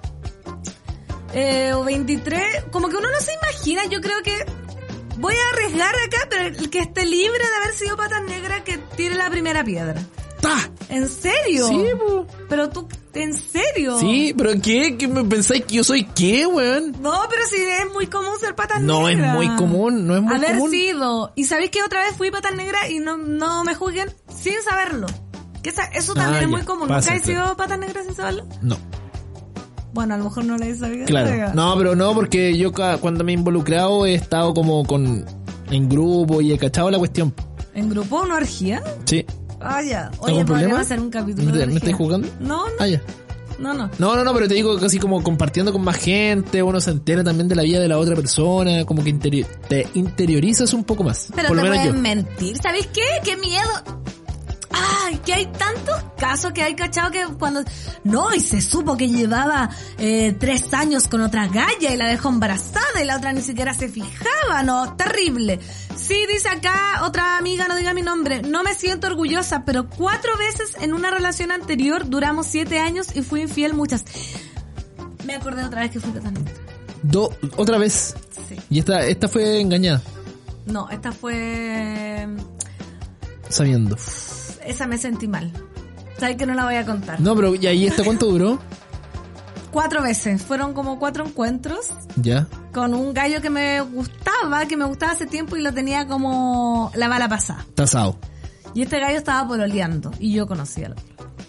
Eh, o veintitrés, como que uno no se imagina, yo creo que... Voy a arriesgar acá, pero el que esté libre de haber sido patas negras que tire la primera piedra. ¡Ta! ¿En serio? Sí, po. Pero tú, ¿En serio? Sí, pero ¿qué? ¿Qué me pensáis que yo soy qué, weón? No, pero sí es muy común ser patas No negras. es muy común, no es muy Haber común. sido. Y sabéis que otra vez fui patas negras y no, no me juzguen sin saberlo. Que esa, eso también Ah, es ya, muy común. pasa, ¿Nunca he claro. sido patas negras sin saberlo? No. Bueno, a lo mejor no lo he sabido. Claro. No, pero no, porque yo ca- cuando me he involucrado he estado como con en grupo y he cachado la cuestión. ¿En grupo una orgía? Sí. Ah, ya. ¿Algún Oye, podríamos problema? hacer un capítulo ¿Me, de me orgía. estáis jugando? No, no, Ah, ya. no, no. No, no, no, pero te digo casi como compartiendo con más gente, uno se entera también de la vida de la otra persona, como que interi- te interiorizas un poco más. Pero por lo te menos pueden yo. mentir. ¿Sabéis qué? ¡Qué miedo! Ay, que hay tantos casos que hay cachado que cuando... No, y se supo que llevaba eh, tres años con otra galla y la dejó embarazada y la otra ni siquiera se fijaba, no, terrible. Sí, dice acá otra amiga, no diga mi nombre, no me siento orgullosa, pero cuatro veces en una relación anterior duramos siete años y fui infiel muchas. Me acordé otra vez que fui tan... Do, otra vez. Sí. Y esta, esta fue engañada, No, esta fue... sabiendo. Esa me sentí mal. Sabes que no la voy a contar. No, pero ¿y ahí esta cuánto duró? Cuatro veces. Fueron como cuatro encuentros Ya. con un gallo que me gustaba, que me gustaba hace tiempo y lo tenía como la bala pasada. Tasado. Y este gallo estaba pololeando y yo conocía al otro.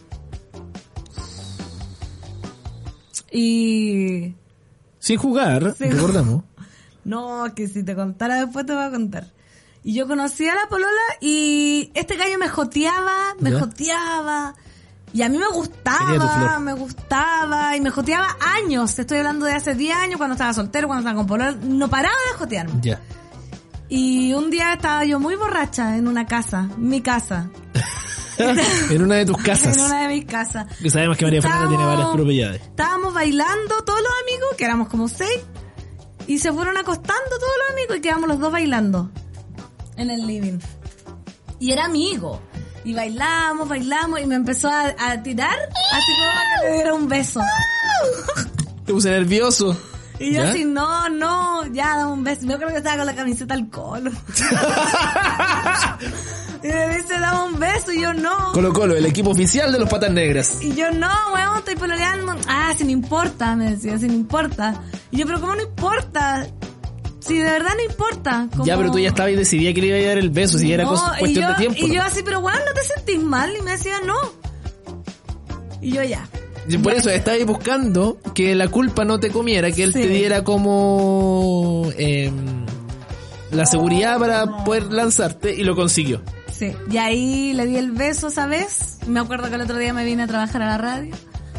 Y... Sin jugar, Sí. recordamos. No, que si te contara después te voy a contar. Y yo conocí a la polola y este gallo me joteaba, me ¿Ya? joteaba. Y a mí me Quería tu gustaba, flor. me gustaba. Y me joteaba años. Te estoy hablando de hace diez años, cuando estaba soltero, cuando estaba con polola. No paraba de jotearme. Ya. Y un día estaba yo muy borracha en una casa, mi casa. En una de tus casas. En una de mis casas. Que sabemos que María Fernanda tiene varias propiedades. Estábamos bailando todos los amigos, que éramos como seis. Y se fueron acostando todos los amigos y quedamos los dos bailando. En el living. Y era amigo. Y bailamos, bailamos y me empezó a, a tirar así como para que le diera un beso. Te puse nervioso. Y yo ¿Ya? así, no, no, ya, dame un beso. Yo creo que estaba con la camiseta al colo. Y me dice, dame un beso y yo no. Colo Colo, el equipo oficial de los Patas Negras. Y yo, no, weón, estoy pololeando. Ah, si no importa, me decía, si no importa. Y yo, pero ¿cómo no importa? Si de verdad no importa. Como... Ya, pero tú ya estabas y decidías que le iba a dar el beso, si era No, cosa, y cuestión yo, de tiempo. Y ¿no? yo así, pero weón, ¿no te sentís mal? Y me decía, no. Y yo ya. Y por eso estaba ahí buscando que la culpa no te comiera, que él Sí. te diera como eh, la seguridad para poder lanzarte, y lo consiguió. Sí. Y ahí le di el beso, ¿sabes? Me acuerdo que el otro día me vine a trabajar a la radio.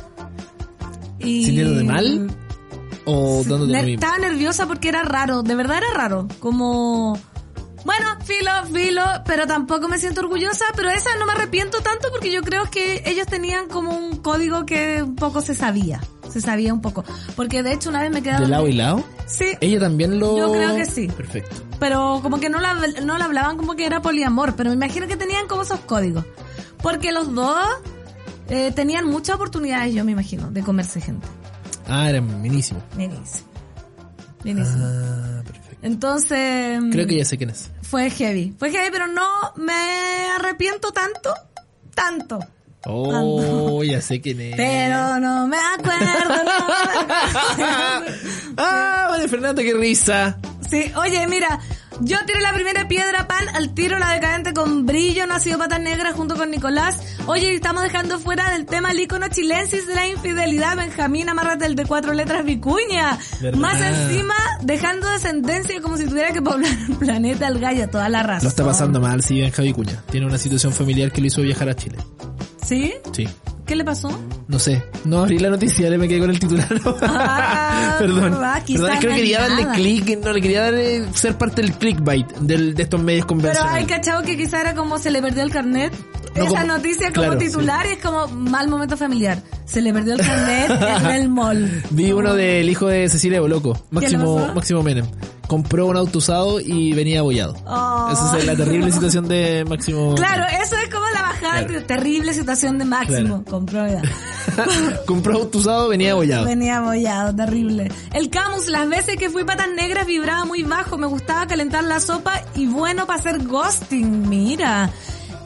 Y... ¿Sintiéndote mal? ¿O dándote Ne- lo mismo? Estaba nerviosa porque era raro, de verdad era raro. Como... Bueno, filo, filo, pero tampoco me siento orgullosa, pero esa no me arrepiento tanto porque yo creo que ellos tenían como un código que un poco se sabía, se sabía un poco. Porque de hecho una vez me quedé... ¿De lado y lado? Sí, Ella también lo... Yo creo que sí. Perfecto. pero como que no la, no la hablaban como que era poliamor, pero me imagino que tenían como esos códigos. Porque los dos eh, tenían muchas oportunidades, yo me imagino, de comerse gente. Ah, era buenísimo. Buenísimo. Buenísimo. Ah, perfecto. Entonces... Creo que ya sé quién es. Fue heavy. Fue heavy, pero no me arrepiento tanto. Tanto. Oh, ya sé quién es. Pero no me acuerdo, no me acuerdo. Ah, María Fernanda, qué risa. Sí, oye, mira, yo tiré la primera piedra, pan, al tiro la decadente con brillo, nacido Patas Negras junto con Nicolás. Oye, estamos dejando fuera del tema el ícono chilensis de la infidelidad, Benjamín, amárrate el de cuatro letras Vicuña. ¿Verdad? Más encima, dejando descendencia como si tuviera que poblar el planeta al gallo, toda la raza. Lo está pasando mal, sí, en Javi Cuña. Tiene una situación familiar que le hizo viajar a Chile. ¿Sí? Sí. ¿Qué le pasó? No sé, no abrí la noticia, le me quedé con el titular. Ah, Perdón. va, quizás Perdón, es que no no es quería darle nada. clic, no le quería dar eh, ser parte del clickbait del, de estos medios Pero convencionales. hay cachado que quizá era como se le perdió el carnet. No, Esa como- noticia como claro, titular y es como mal momento familiar. Se le perdió el carnet en el mall. Vi uno del hijo de Cecilia Boloco, Máximo, pasó? Máximo Menem. Compró un auto usado y venía abollado. Oh. Esa es la terrible situación de Máximo. Claro, eso es como la bajada. Claro. Terrible situación de Máximo. Claro. Compró ya. Compró auto usado, venía abollado. Venía abollado, terrible. El Camus, las veces que fui Patas Negras vibraba muy bajo. Me gustaba calentar la sopa y bueno para hacer ghosting. Mira.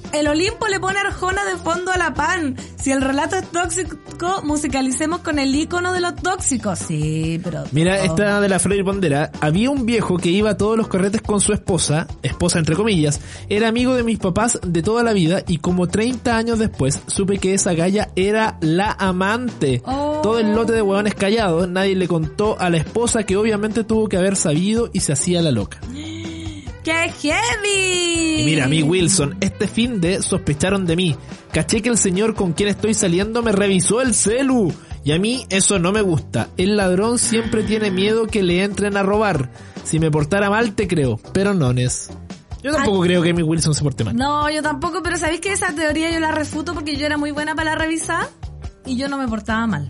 El Olimpo le pone Arjona de fondo a la pan. Si el relato es tóxico, musicalicemos con el ícono de los tóxicos. Sí, pero... Mira, oh. esta de la Flor y Pondera. Había un viejo que iba a todos los carretes con su esposa, esposa entre comillas, era amigo de mis papás de toda la vida y como treinta años después supe que esa galla era la amante. Oh. Todo el lote de huevones callados, nadie le contó a la esposa que obviamente tuvo que haber sabido y se hacía la loca. ¡Qué heavy! Y mira, a mí Wilson, este fin de sospecharon de mí. Caché que el señor con quien estoy saliendo me revisó el celu. Y a mí eso no me gusta. El ladrón siempre tiene miedo que le entren a robar. Si me portara mal te creo, pero no, Nes. Yo tampoco Ay. creo que mi Wilson se porte mal. No, yo tampoco, pero ¿sabéis que esa teoría yo la refuto porque yo era muy buena para la revisar y yo no me portaba mal?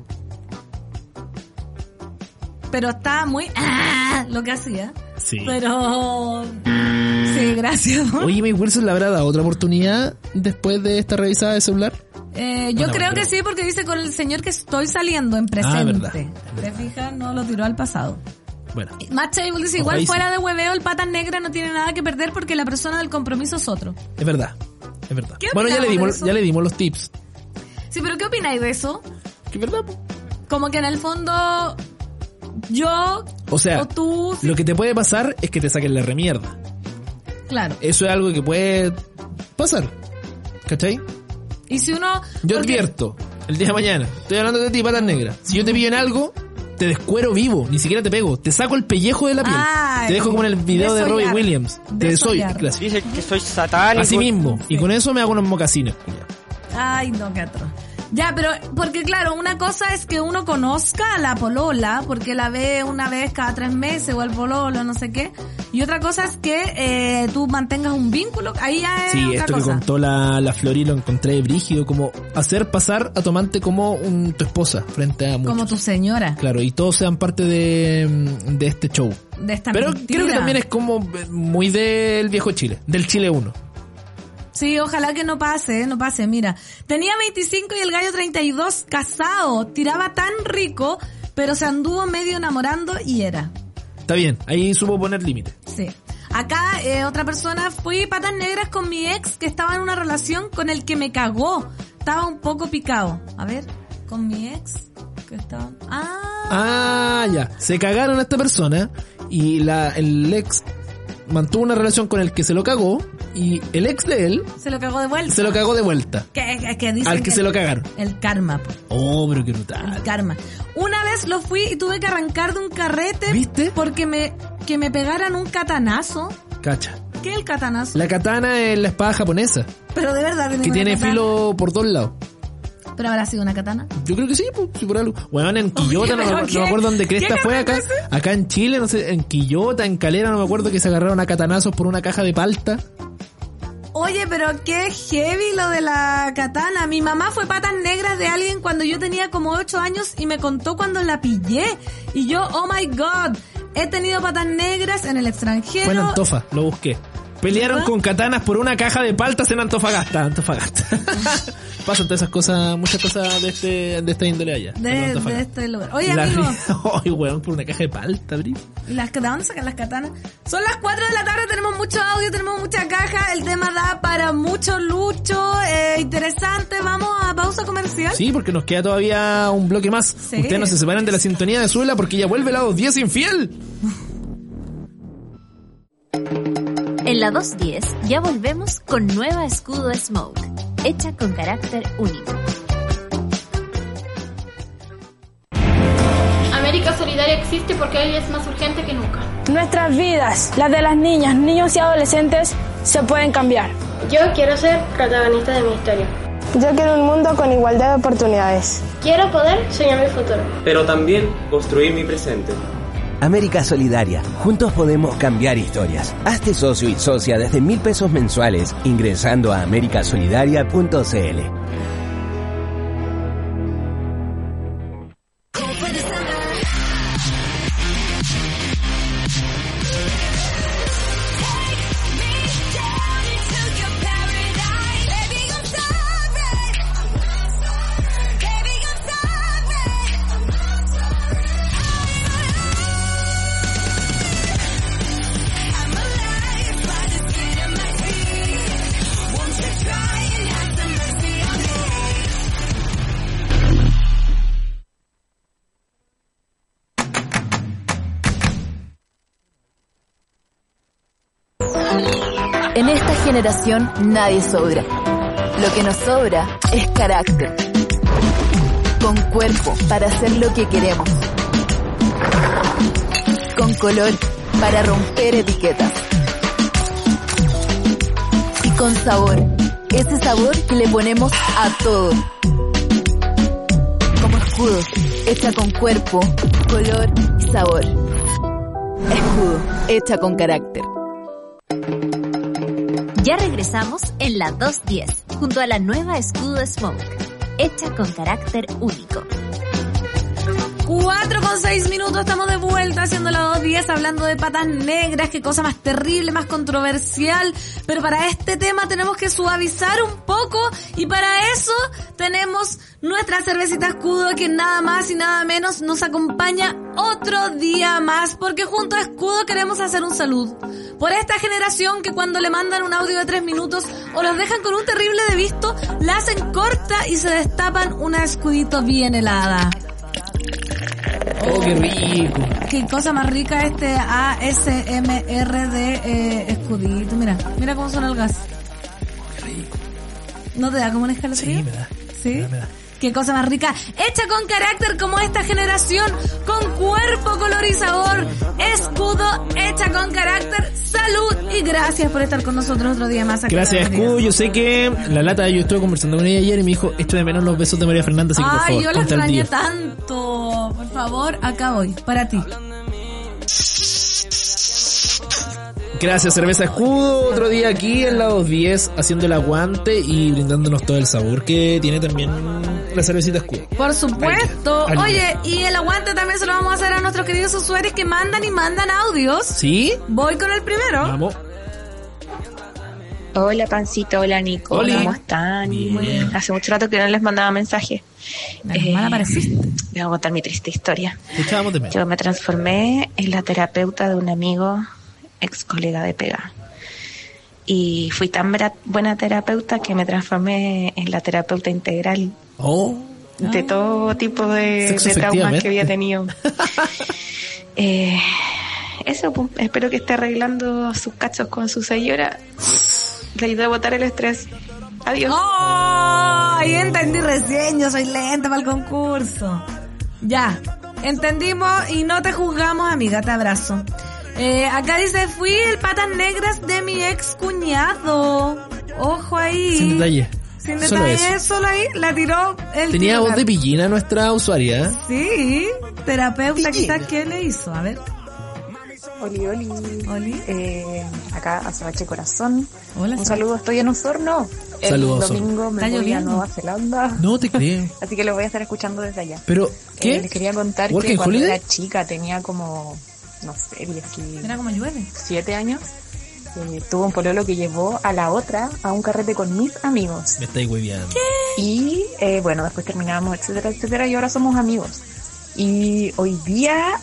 Pero estaba muy... ¡ah! Lo que hacía. Sí. Pero... sí, gracias. Oye, mi Wilson le habrá dado otra oportunidad después de esta revisada de celular. Eh, yo Bueno, creo bueno. que sí, porque dice con el señor que estoy saliendo en presente. Ah, verdad. ¿Te fijas? No lo tiró al pasado. Bueno. Matt Table dice, igual Ojalá fuera de hueveo, el patas negra no tiene nada que perder porque la persona del compromiso es otro. Es verdad. Es verdad. ¿Qué Bueno, ya le opinamos de dimos, eso? ya le dimos los tips. Sí, pero ¿qué opináis de eso? Que es verdad, po. Como que en el fondo... yo O sea, o tú... sí, lo que te puede pasar es que te saquen la remierda. claro. Eso es algo que puede pasar. ¿Cachai? Y si uno... Yo porque- advierto, el día de mañana, estoy hablando de ti, patas negras. Si yo te pillo en algo, te descuero vivo, ni siquiera te pego. Te saco el pellejo de la piel. Ay, te dejo como en el video de desollar. Robbie Williams. Te desoy. Desollar. claro. Dice que soy satánico. Así mismo. Y Sí. con eso me hago unos mocasines. Ay, no, qué atroz. Ya, pero, porque claro, una cosa es que uno conozca a la polola, porque la ve una vez cada tres meses, o al pololo, no sé qué. Y otra cosa es que eh, tú mantengas un vínculo, ahí ya es Sí, otra esto cosa. que contó la, la Flori lo encontré brígido, como hacer pasar a tu amante como un, tu esposa frente a muchos. Como tu señora, Claro, y todos sean parte de, de este show. de esta Pero mentira. creo que también es como muy del viejo Chile, del Chile uno. Sí, ojalá que no pase, no pase, mira. Tenía veinticinco y el gallo treinta y dos, casado, tiraba tan rico, pero se anduvo medio enamorando y era. Está bien, ahí supo poner límite. Sí. Acá, eh, otra persona, fui patas negras con mi ex que estaba en una relación con el que me cagó. Estaba un poco picado. A ver, con mi ex que estaba... Ah, Ah, ya. Se cagaron a esta persona y la el ex mantuvo una relación con el que se lo cagó y el ex de él se lo cagó de vuelta. se lo cagó de vuelta. Que, que, que dicen Al que se lo cagaron. El karma, po. Oh, pero qué El brutal. karma. Una vez lo fui y tuve que arrancar de un carrete. ¿Viste? Porque me, que me pegaran un katanazo. Cacha. ¿Qué es el katanazo? La katana es la espada japonesa Pero de verdad que una tiene katana. filo por todos lados. Pero habrá sido una katana. Yo creo que sí, pues, sí, por algo. Bueno, en Quillota, Oye, no, me, pero no ¿qué? me acuerdo dónde Cresta ¿Qué fue acá. katana es ese? Acá en Chile, no sé, en Quillota, en Calera, no me acuerdo que se agarraron a catanazos por una caja de palta. Oye, pero qué heavy lo de la katana. Mi mamá fue patas negras de alguien cuando yo tenía como ocho años y me contó cuando la pillé. Y yo, oh my god, he tenido patas negras en el extranjero. Fue en Antofa, lo busqué. Pelearon ¿Verdad? con katanas por una caja de paltas en Antofagasta. Antofagasta. Pasan todas esas cosas, muchas cosas de este de esta índole allá. en de, de Antofagasta. este lugar. Oye, La amigo, ri- Ay, weón, por una caja de palta, brí. ¿y las katanas? ¿Dónde sacan las katanas? Son las cuatro de la tarde, tenemos mucho audio, tenemos mucha caja. El tema da para mucho lucho, eh, interesante. Vamos a pausa comercial. Sí, porque nos queda todavía un bloque más. Sí. Ustedes no se separan de la sintonía de Zuela porque ya vuelve la dos diez infiel. En la dos diez ya volvemos con nueva Escudo Smoke, hecha con carácter único. América Solidaria existe porque hoy es más urgente que nunca. Nuestras vidas, las de las niñas, niños y adolescentes, se pueden cambiar. Yo quiero ser protagonista de mi historia. Yo quiero un mundo con igualdad de oportunidades. Quiero poder soñar mi futuro. pero también construir mi presente. América Solidaria. Juntos podemos cambiar historias. Hazte socio y socia desde mil pesos mensuales ingresando a america solidaria punto c l. En esta generación nadie sobra. Lo que nos sobra es carácter. Con cuerpo para hacer lo que queremos. Con color para romper etiquetas. Y con sabor. Ese sabor que le ponemos a todo. Como escudos, hecha con cuerpo, color y sabor. Escudo, hecha con carácter. Ya regresamos en la dos diez, junto a la nueva Escudo Smoke, hecha con carácter único. Cuatro con seis minutos, estamos de vuelta haciendo la dos diez, hablando de patas negras, qué cosa más terrible, más controversial, pero para este tema tenemos que suavizar un poco y para eso tenemos nuestra cervecita Escudo, que nada más y nada menos nos acompaña otro día más, porque junto a Escudo queremos hacer un saludo por esta generación que cuando le mandan un audio de tres minutos o los dejan con un terrible de visto, la hacen corta y se destapan una Escudito bien helada. Oh, qué rico. Qué cosa más rica este A S M R de eh, Escudito. Mira, mira cómo suena el gas. Rico. ¿No te da como un escalofrío? Sí, me da. ¿Sí? Me da, me da. Qué cosa más rica. Hecha con carácter como esta generación, con cuerpo, color y sabor. Escudo, hecha con carácter. Salud y gracias por estar con nosotros otro día más. Aquí gracias, Escudo. Yo sé que la lata, yo estuve conversando con ella ayer y me dijo, esto de menos los besos de María Fernanda, así que por Ay, favor, yo la ponte al extrañé día. tanto. Por favor, acá voy, para ti. Gracias, Cerveza Escudo. Otro día aquí en la dos diez haciendo el aguante y brindándonos todo el sabor que tiene también la cervecita Escudo. Por supuesto. Ay, ay. Oye, y el aguante también se lo vamos a hacer a nuestros queridos usuarios que mandan y mandan audios. ¿Sí? Voy con el primero. Vamos. Hola, Pancito. Hola, Nico. Hola. ¿Cómo están? Bien. Hace mucho rato que no les mandaba mensajes. Eh, mal apareciste. Les voy a contar mi triste historia. Escuchábamos de menos. Yo me transformé en la terapeuta de un amigo, ex colega de pega. Y fui tan vera- buena terapeuta que me transformé en la terapeuta integral Oh. de todo tipo de, Sexo de traumas efectivamente. que había tenido. eh, eso, pues, espero que esté arreglando sus cachos con su señora. Le ayudé a botar el estrés. Adiós. ¡Oh! Ahí entendí recién, yo soy lenta para el concurso. Ya, entendimos y no te juzgamos, amiga, te abrazo. Eh, acá dice, fui el patas negras de mi ex cuñado. Ojo ahí. Sin detalle. Sin Solo detalle, eso. solo ahí la tiró el Tenía voz titular. de pillina nuestra usuaria. ¿Eh? Sí, terapeuta Pillina. quizás, ¿qué le hizo? A ver. Oli, oli. Oli. Eh, acá Azabache Corazón. Hola. Un saludo, estoy en Osorno. El Saludos, Osorno. domingo me Está voy a lloviendo. Nueva Zelanda. No te creo. Así que lo voy a estar escuchando desde allá. Pero, ¿qué? Eh, les quería contar ¿Working que cuando holiday? era chica tenía como, no sé, Mira cómo llueve. diecisiete años. Eh, tuvo un pololo que llevó a la otra a un carrete con mis amigos. Me estáis hueviando. Y eh, bueno, después terminamos, etcétera, etcétera, y ahora somos amigos. Y hoy día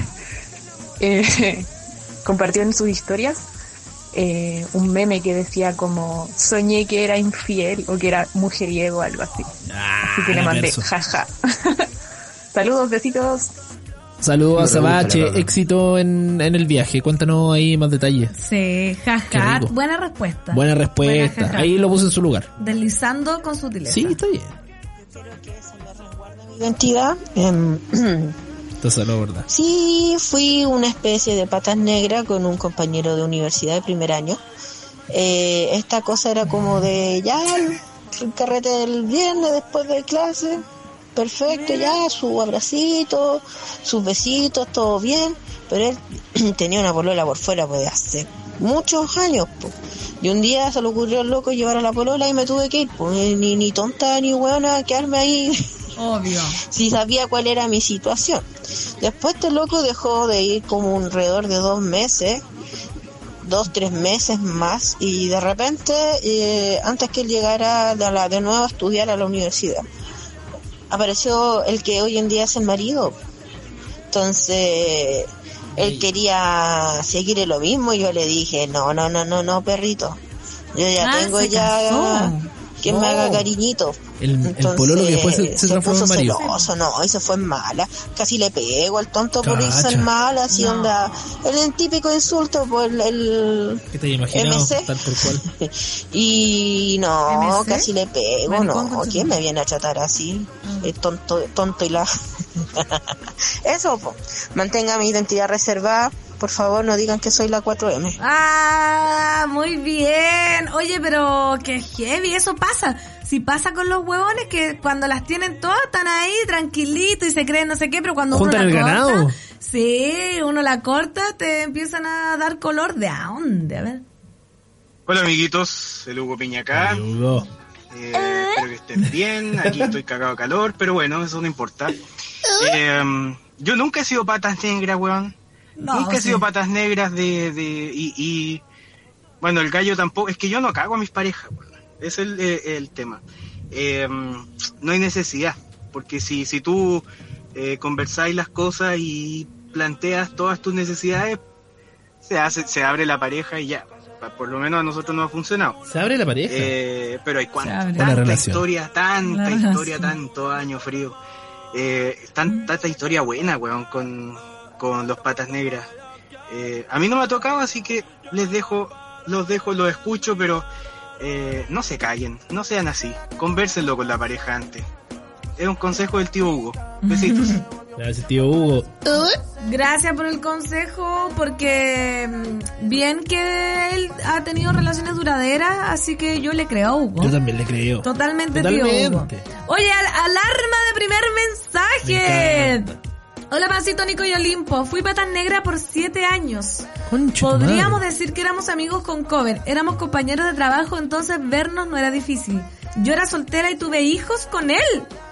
eh, compartió en sus historias eh, un meme que decía como soñé que era infiel o que era mujeriego o algo así. Ah, Así que le la mandé perso. jaja. Saludos, besitos. Saludos a Me gusta, la Sabache, verdad. éxito en, en el viaje. Cuéntanos ahí más detalles. Sí, Qué jaja. rico. Buena respuesta. Buena respuesta. Buena, jaja. Ahí lo puse en su lugar. Deslizando con sutileza. Sí, está bien. Identidad. Eh, Entonces, la verdad. sí, fui una especie de patas negras con un compañero de universidad de primer año. Eh, esta cosa era como de ya el, el carrete del viernes después de clase. Perfecto, ya, su abracito, sus besitos, todo bien. Pero él tenía una polola por fuera pues de hace muchos años, pues. Y un día se le ocurrió al loco llevar a la polola y me tuve que ir, pues, ni, ni tonta ni hueona, quedarme ahí. Obvio. Si sabía cuál era mi situación. Después este loco dejó de ir como alrededor de dos meses, dos, tres meses más, y de repente, eh, antes que él llegara de, la, de nuevo a estudiar a la universidad, apareció el que hoy en día es el marido. Entonces, él quería seguir en lo mismo y yo le dije, no, no, no, no, no, perrito. Yo ya Ah, tengo se ya... casó. quien Oh. me haga cariñito. El, Entonces, el pololo que después se, se se transformó puso en marido. celoso, no, y se fue en mala. Casi le pego al tonto por Cacha. irse en mala, así No. onda. El, el típico insulto por el, el ¿Qué te imaginado? M C. Tal por cual. Y no, ¿M C? casi le pego, Maricón no. con su- ¿Quién me viene a tratar así? Eh, tonto, tonto y la... Eso, po. Mantenga mi identidad reservada. Por favor, no digan que soy la cuatro eme. Ah, muy bien. Oye, pero qué heavy, eso pasa. Si pasa con los huevones que cuando las tienen todas están ahí tranquilitos y se creen no sé qué, pero cuando Juntan uno el la corta, ganado. sí, uno la corta, te empiezan a dar color. ¿De a dónde? A ver. Hola amiguitos, el Hugo Piña acá. Hugo. Eh, espero que estén bien, aquí estoy cagado de calor, pero bueno, eso no importa. Eh, yo nunca he sido patas negras, weón. No, nunca he sí. sido patas negras de... de y, y bueno, el gallo tampoco, es que yo no cago a mis parejas, weón. Ese es el, eh, el tema. Eh, no hay necesidad, porque si, si tú eh, conversáis las cosas y planteas todas tus necesidades, se hace, se abre la pareja y ya. Por lo menos a nosotros no ha funcionado. Se abre la pareja. Eh, pero hay cuánta, abre. Buena tanta relación. historia, tanta La historia, relación. tanto año frío. Eh, tan, tanta historia buena, weón, con, con los patas negras. Eh, a mí no me ha tocado, así que les dejo, los dejo, los escucho, pero eh, no se callen, no sean así. Convérsenlo con la pareja antes. Es un consejo del tío Hugo. Besitos. Gracias, tío Hugo. Gracias por el consejo, porque mm, bien que él ha tenido relaciones duraderas, así que yo le creo a Hugo. Yo también le creo. Totalmente, tío Hugo. Totalmente. Oye, al- alarma de primer mensaje. Me Hola, Pancito, Nico y Olimpo. Fui patas negra por siete años. Concha tu Podríamos madre. decir que éramos amigos con cover. Éramos compañeros de trabajo, entonces vernos no era difícil. Yo era soltera y tuve hijos con él.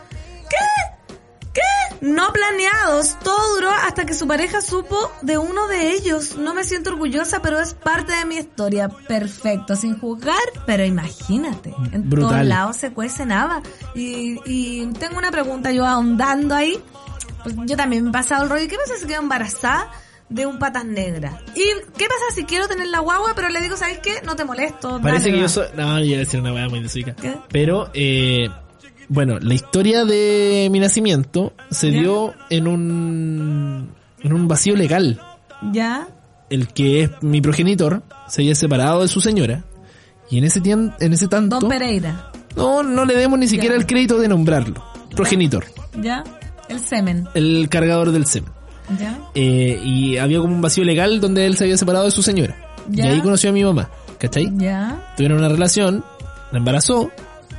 ¿Qué? ¿Qué? No planeados. Todo duró hasta que su pareja supo de uno de ellos. No me siento orgullosa, pero es parte de mi historia. Perfecto, sin juzgar, pero imagínate. En Brutal. todos lados se cuece nada. Y, y tengo una pregunta yo ahondando ahí. Pues yo también me he pasado el rollo. ¿Qué pasa si quedo embarazada de un patas negras? ¿Y qué pasa si quiero tener la guagua, pero le digo, ¿sabes qué? No te molesto. Parece dale, que va. yo soy... No, yo iba a decir una weá muy desubicada. ¿Qué? Pero, eh, bueno, la historia de mi nacimiento se ¿Ya? dio en un... en un vacío legal. ¿Ya? El que es mi progenitor se había separado de su señora. Y en ese, tien- en ese tanto... Don Pereira. No, no le demos ni siquiera Ya. el crédito de nombrarlo. Progenitor. ¿Ya? El semen. El cargador del semen. ¿Ya? Eh, y había como un vacío legal donde él se había separado de su señora. Ya. Y ahí conoció a mi mamá. ¿Cachai? ¿Ya? Tuvieron una relación, la embarazó,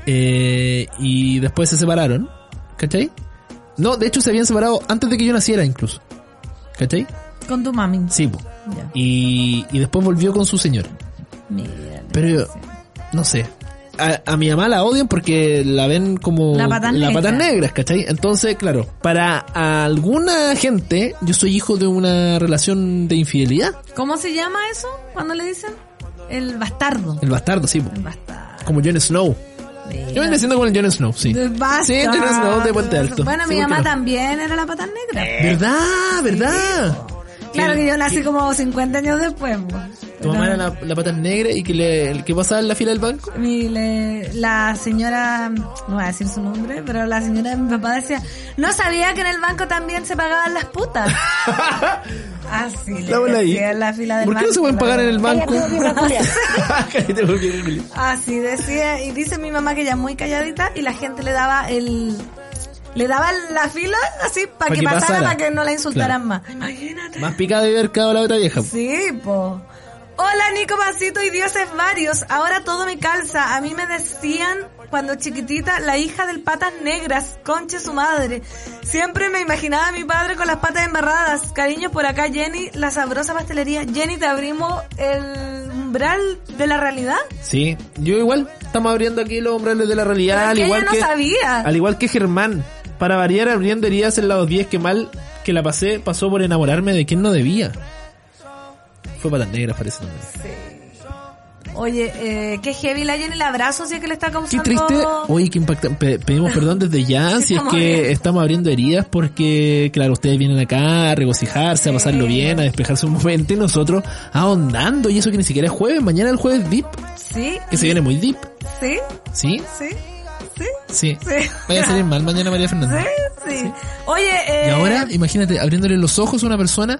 eh, y después se separaron. ¿Cachai? No, de hecho se habían separado antes de que yo naciera incluso. ¿Cachai? Con tu mami. Sí, po. Ya. Y, y después volvió con su señora. Mira. Pero yo, no sé. A, a mi mamá la odian porque la ven como La patas la negra. patas negras, ¿cachai? Entonces, claro, para alguna gente, yo soy hijo de una relación de infidelidad. ¿Cómo se llama eso cuando le dicen? El bastardo. El bastardo, sí, po. El bastardo. Como Jon Snow. Yo vengo siendo como el Jon Snow, sí. De bastardo. Sí, Jon Snow de Puente Alto. Bueno, mi Seguro mamá que no. también era la patas negra. ¿Verdad? ¿Verdad? Claro que yo nací como cincuenta años después. po. Tu mamá Pero era la, la pata negra y que le el que pasaba en la fila del banco. mi- le- la señora, no voy a decir su nombre, pero la señora de mi papá decía, no sabía que en el banco también se pagaban las putas. Así le La bola ahí. decía en la fila del ¿Por qué banco. no se pueden pagar en el banco? Cállate, Cállate, porque- Así decía, y dice mi mamá que ella es muy calladita y la gente le daba el... Le daban la fila así para Pa' que, que pasara, pasara. para que no la insultaran Claro. más. Imagínate. Más picada de haber quedado la otra vieja. Sí, po. Hola Nico Pancito y dioses varios. Ahora todo me calza. A mí me decían cuando chiquitita la hija del patas negras, conche su madre. Siempre me imaginaba a mi padre con las patas embarradas. Cariños por acá Jenny, la sabrosa pastelería. Jenny, te abrimos el umbral de la realidad. Sí, yo igual. Estamos abriendo aquí los umbrales de la realidad. Pero es Al que igual ella no que, sabía. al igual que Germán. Para variar, abriendo heridas en lados diez, que mal que la pasé, pasó por enamorarme de quien no debía. Fue patas negras, parece también. Oye, eh, qué heavy la Jenny, el abrazo, si es que le está Qué causando... triste. Oye, qué impactante. Pe- pedimos perdón desde ya si es Estamos que bien. estamos abriendo heridas porque, claro, ustedes vienen acá a regocijarse, a pasarlo bien, a despejarse un momento y nosotros ahondando. Y eso que ni siquiera es jueves, mañana el jueves deep, Sí. que se viene muy deep. ¿Sí? ¿Sí? ¿Sí? ¿Sí? Sí. Sí. Vaya a salir mal mañana María Fernanda. Sí, sí. sí. Oye, eh... Y ahora, imagínate, abriéndole los ojos a una persona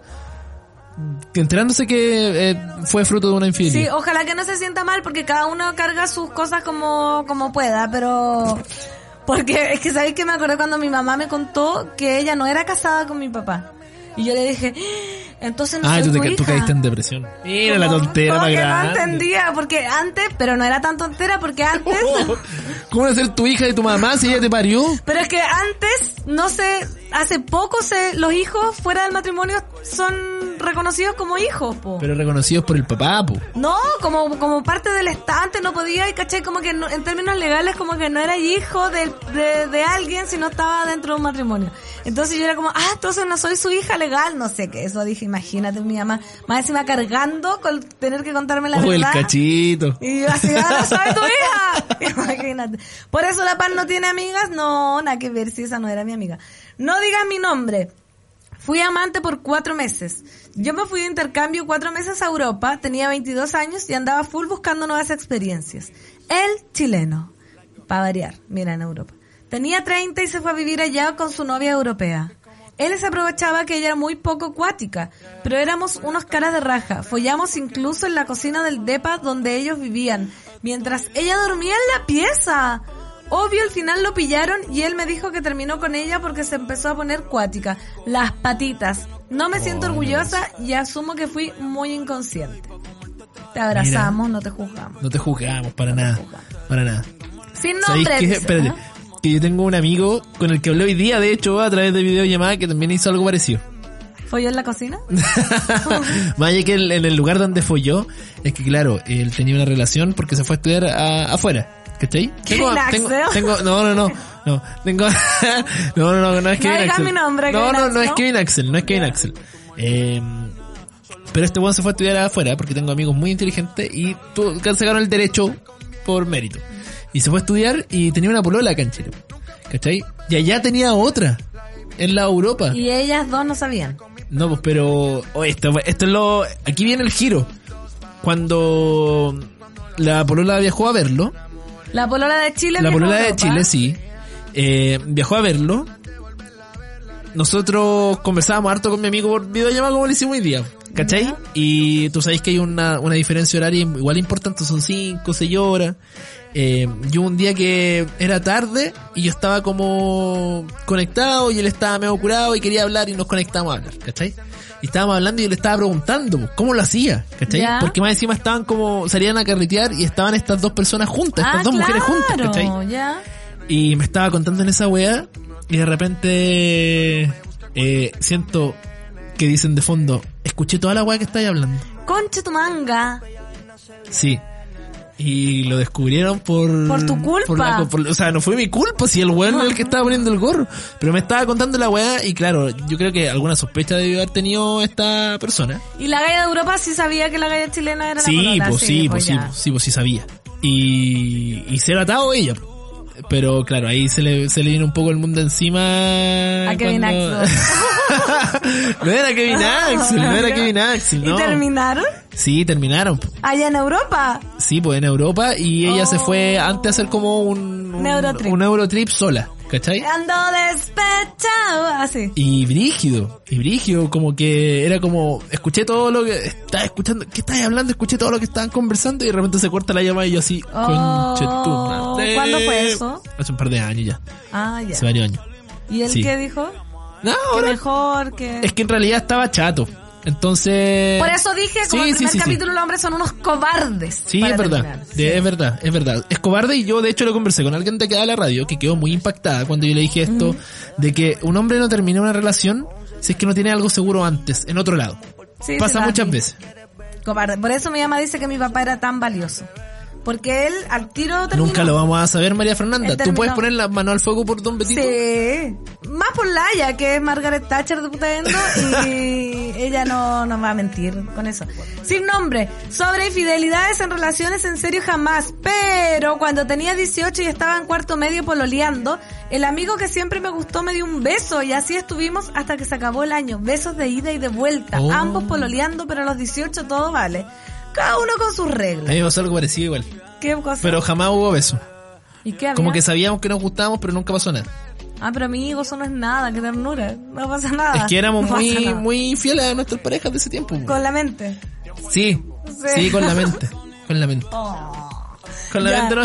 que enterándose que eh, fue fruto de una infidelidad. Sí, ojalá que no se sienta mal porque cada uno carga sus cosas como, como pueda, pero... Porque es que sabéis que me acordé cuando mi mamá me contó que ella no era casada con mi papá. Y yo le dije, entonces no ah, soy tú, te, tu hija. tú caíste en depresión. Mira la tontera más grande. No entendía, porque antes, pero no era tan tontera, porque antes... ¿Cómo va a ser tu hija de tu mamá si ella te parió? Pero es que antes, no sé, hace poco se, los hijos fuera del matrimonio son reconocidos como hijos, po. Pero reconocidos por el papá, po. No, como, como parte del estante, no podía, y caché, como que no, en términos legales, como que no era hijo de, de, de alguien si no estaba dentro de un matrimonio. Entonces yo era como, ah, entonces no soy su hija legal, no sé qué. Eso dije, imagínate mi mamá, más encima cargando con tener que contarme la oh, verdad. El cachito. Y yo así, ah, no soy tu hija. Imagínate. Por eso La Paz no tiene amigas, no, nada que ver si esa no era mi amiga. No digas mi nombre. Fui amante por cuatro meses. Yo me fui de intercambio cuatro meses a Europa, tenía veintidós años y andaba full buscando nuevas experiencias. Él, chileno, para variar, mira, en Europa. Tenía treinta y se fue a vivir allá con su novia europea. Él se aprovechaba que ella era muy poco acuática, pero éramos unos caras de raja. Follamos incluso en la cocina del depa donde ellos vivían, mientras ella dormía en la pieza. Obvio, al final lo pillaron y él me dijo que terminó con ella porque se empezó a poner cuática. Las patitas. No me siento orgullosa y asumo que fui muy inconsciente. Te abrazamos, mira, no te juzgamos. No te juzgamos, para nada, para nada. Sin nombre. Dice, espérate, ¿eh? Que yo tengo un amigo con el que hablé hoy día, de hecho, a través de videollamada, que también hizo algo parecido. ¿Folló en la cocina? Más allá que en el lugar donde folló, es que claro, él tenía una relación porque se fue a estudiar a, afuera. ¿Cachai? Tengo, tengo, tengo, no, no, no, no, tengo, no, no, no, no es Kevin no Axel. Mi nombre, no, no, Axel, no es Kevin Axel, no es Kevin Axel. Eh, pero este weón se fue a estudiar afuera porque tengo amigos muy inteligentes y tu, que sacaron el derecho por mérito. Y se fue a estudiar y tenía una polola acá en Chile. ¿Cachai? Y allá tenía otra. En la Europa. Y ellas dos no sabían. No, pues, pero... Oh, esto, esto es lo... Aquí viene el giro. Cuando la polola viajó a verlo... La polola de Chile La polola de Europa. Chile, sí. Eh, viajó a verlo. Nosotros conversábamos harto con mi amigo por videollamada como lo hicimos hoy día. ¿Cachai? Yeah. Y tú sabes que hay una, una diferencia horaria igual importante. Son cinco, seis horas. Eh, yo un día que era tarde y yo estaba como conectado y él estaba medio curado y quería hablar y nos conectamos a hablar, ¿cachai? Y estábamos hablando y yo le estaba preguntando cómo lo hacía, ¿cachai? ¿Ya? Porque más encima estaban como, salían a carretear y estaban estas dos personas juntas, estas ah, dos claro, mujeres juntas, ¿cachai? ¿Ya? Y me estaba contando en esa weá y de repente eh, siento que dicen de fondo, escuché toda la weá que estáis hablando. Concha tu manga. Sí. Y lo descubrieron por... Por tu culpa. Por la, por, o sea, no fue mi culpa, si el weón era el que estaba poniendo el gorro. Pero me estaba contando la weá y claro, yo creo que alguna sospecha debió haber tenido esta persona. Y la galla de Europa sí sabía que la galla chilena era sí, la polola. Pues, sí, sí, pues sí, pues sí, pues sí sabía. Y, y se era atado ella. Pero claro, ahí se le, se le vino un poco el mundo encima. A Kevin cuando... Axel. No era Kevin Axel, no era Kevin Axel, no. ¿Y terminaron? Sí, terminaron. ¿Allá en Europa? Sí, pues en Europa y ella oh. se fue antes a hacer como un, un, Eurotrip. un Eurotrip sola, ¿cachai? Ando despechado, así. Y brígido, y brígido, como que era como, escuché todo lo que estaba escuchando, ¿qué estabas hablando? Escuché todo lo que estaban conversando y de repente se corta la llamada y yo así, oh. conchetumare. ¿Cuándo fue eso? Hace un par de años ya. Ah, ya. Hace varios años. ¿Y él sí. qué dijo? No, que mejor, que... Es que en realidad estaba chato. Entonces... Por eso dije, como sí, el primer sí, sí, capítulo, sí. Los hombres son unos cobardes. Sí, es verdad. Sí. Es verdad, es verdad. Es cobarde y yo de hecho lo conversé con alguien de que da la radio que quedó muy impactada cuando yo le dije esto, mm. de que un hombre no termina una relación si es que no tiene algo seguro antes, en otro lado. Sí, Pasa sí, muchas veces. Cobarde. Por eso mi mamá dice que mi papá era tan valioso. Porque él al tiro terminó. Nunca lo vamos a saber, María Fernanda. ¿Tú puedes poner la mano al fuego por Don Betito? Sí. Más por Laia, que es Margaret Thatcher de Putaendo, y ella no nos va a mentir con eso. Sin nombre. Sobre infidelidades en relaciones en serio jamás. Pero cuando tenía dieciocho y estaba en cuarto medio pololeando, el amigo que siempre me gustó me dio un beso y así estuvimos hasta que se acabó el año. Besos de ida y de vuelta. Oh. Ambos pololeando, pero a los dieciocho todo vale. Cada uno con sus reglas. A mí me pasó algo parecido igual. ¿Qué cosa? Pero jamás hubo beso. ¿Y qué había? Como que sabíamos que nos gustábamos, pero nunca pasó nada. Ah, pero amigos, eso no es nada, qué ternura. No pasa nada. Es que éramos no muy muy fieles a nuestras parejas de ese tiempo. Con la mente. Sí, sí, sí con la mente. Con la mente. Oh. Con la Ya. mente no.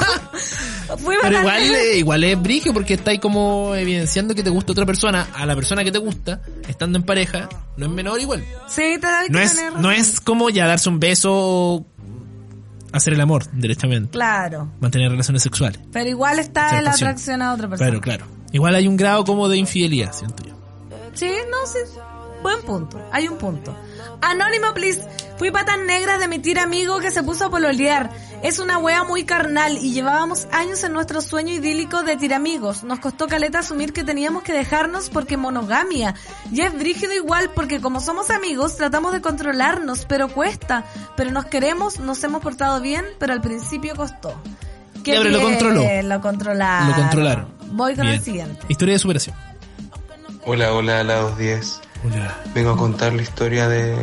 Pero igual, eh, igual es brigio porque estáis como evidenciando que te gusta otra persona, a la persona que te gusta, estando en pareja, no es menor igual. Sí, te da que No es, tener razón. no es como ya darse un beso o hacer el amor, derechamente. Claro. Mantener relaciones sexuales. Pero igual está Ser la pasión. atracción a otra persona. Claro, claro. Igual hay un grado como de infidelidad, siento yo. Sí, no, sí. Buen punto. Hay un punto. Anónimo, please. Fui patas negras de mi tira amigo que se puso a pololear. Es una wea muy carnal y llevábamos años en nuestro sueño idílico de tiramigos. Nos costó caleta asumir que teníamos que dejarnos porque monogamia. Ya es brígido igual porque como somos amigos tratamos de controlarnos, pero cuesta. Pero nos queremos, nos hemos portado bien, pero al principio costó. ¿Qué Ya, pero lo bien? controló. Lo controlaron. Lo controlaron. Voy con Bien. el siguiente. Historia de superación. Hola, hola, la dos diez. Hola. Vengo a contar la historia de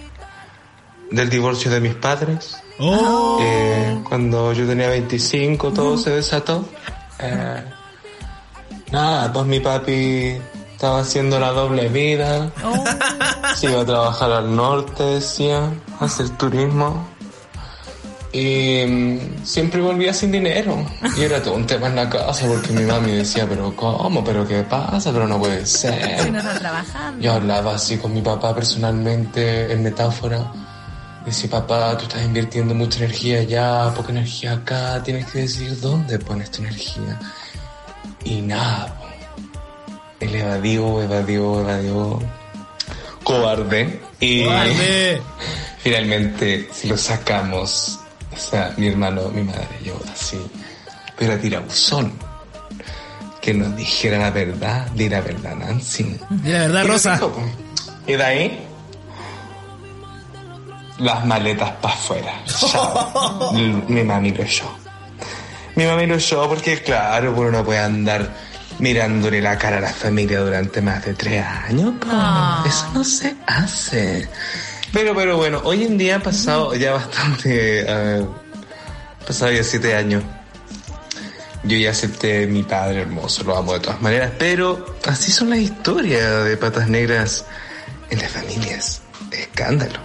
del divorcio de mis padres. Oh. Eh, cuando yo tenía veinticinco, todo se desató. Eh, nada, pues mi papi estaba haciendo la doble vida. Oh. Se iba a trabajar al norte, decía, a hacer turismo. Y mm, siempre volvía sin dinero. Y era todo un tema en la casa porque mi mami decía, pero ¿cómo? ¿Pero qué pasa? Pero no puede ser. Si no está trabajando. Yo hablaba así con mi papá personalmente, en metáfora. Decía, papá, tú estás invirtiendo mucha energía allá, poca energía acá, tienes que decidir dónde pones tu energía. Y nada, po. Él evadió, evadió, evadió. Cobarde. Y ¡Cobarde! finalmente, si lo sacamos, o sea, mi hermano, mi madre, yo así, pero a tirabuzón. Que nos dijera la verdad, di la verdad, Nancy. Di la verdad, Y lo Rosa. dijo, po. Y de ahí, las maletas para afuera. Chao. Mi mami lo echó. Mi mami lo echó porque, claro, uno no puede andar mirándole la cara a la familia durante más de tres años. po. No. Eso no se hace. Pero, pero bueno, hoy en día ha pasado ya bastante. Uh, pasado ya siete años. Yo ya acepté a mi padre hermoso, lo amo de todas maneras. Pero así son las historias de patas negras en las familias. Escándalo.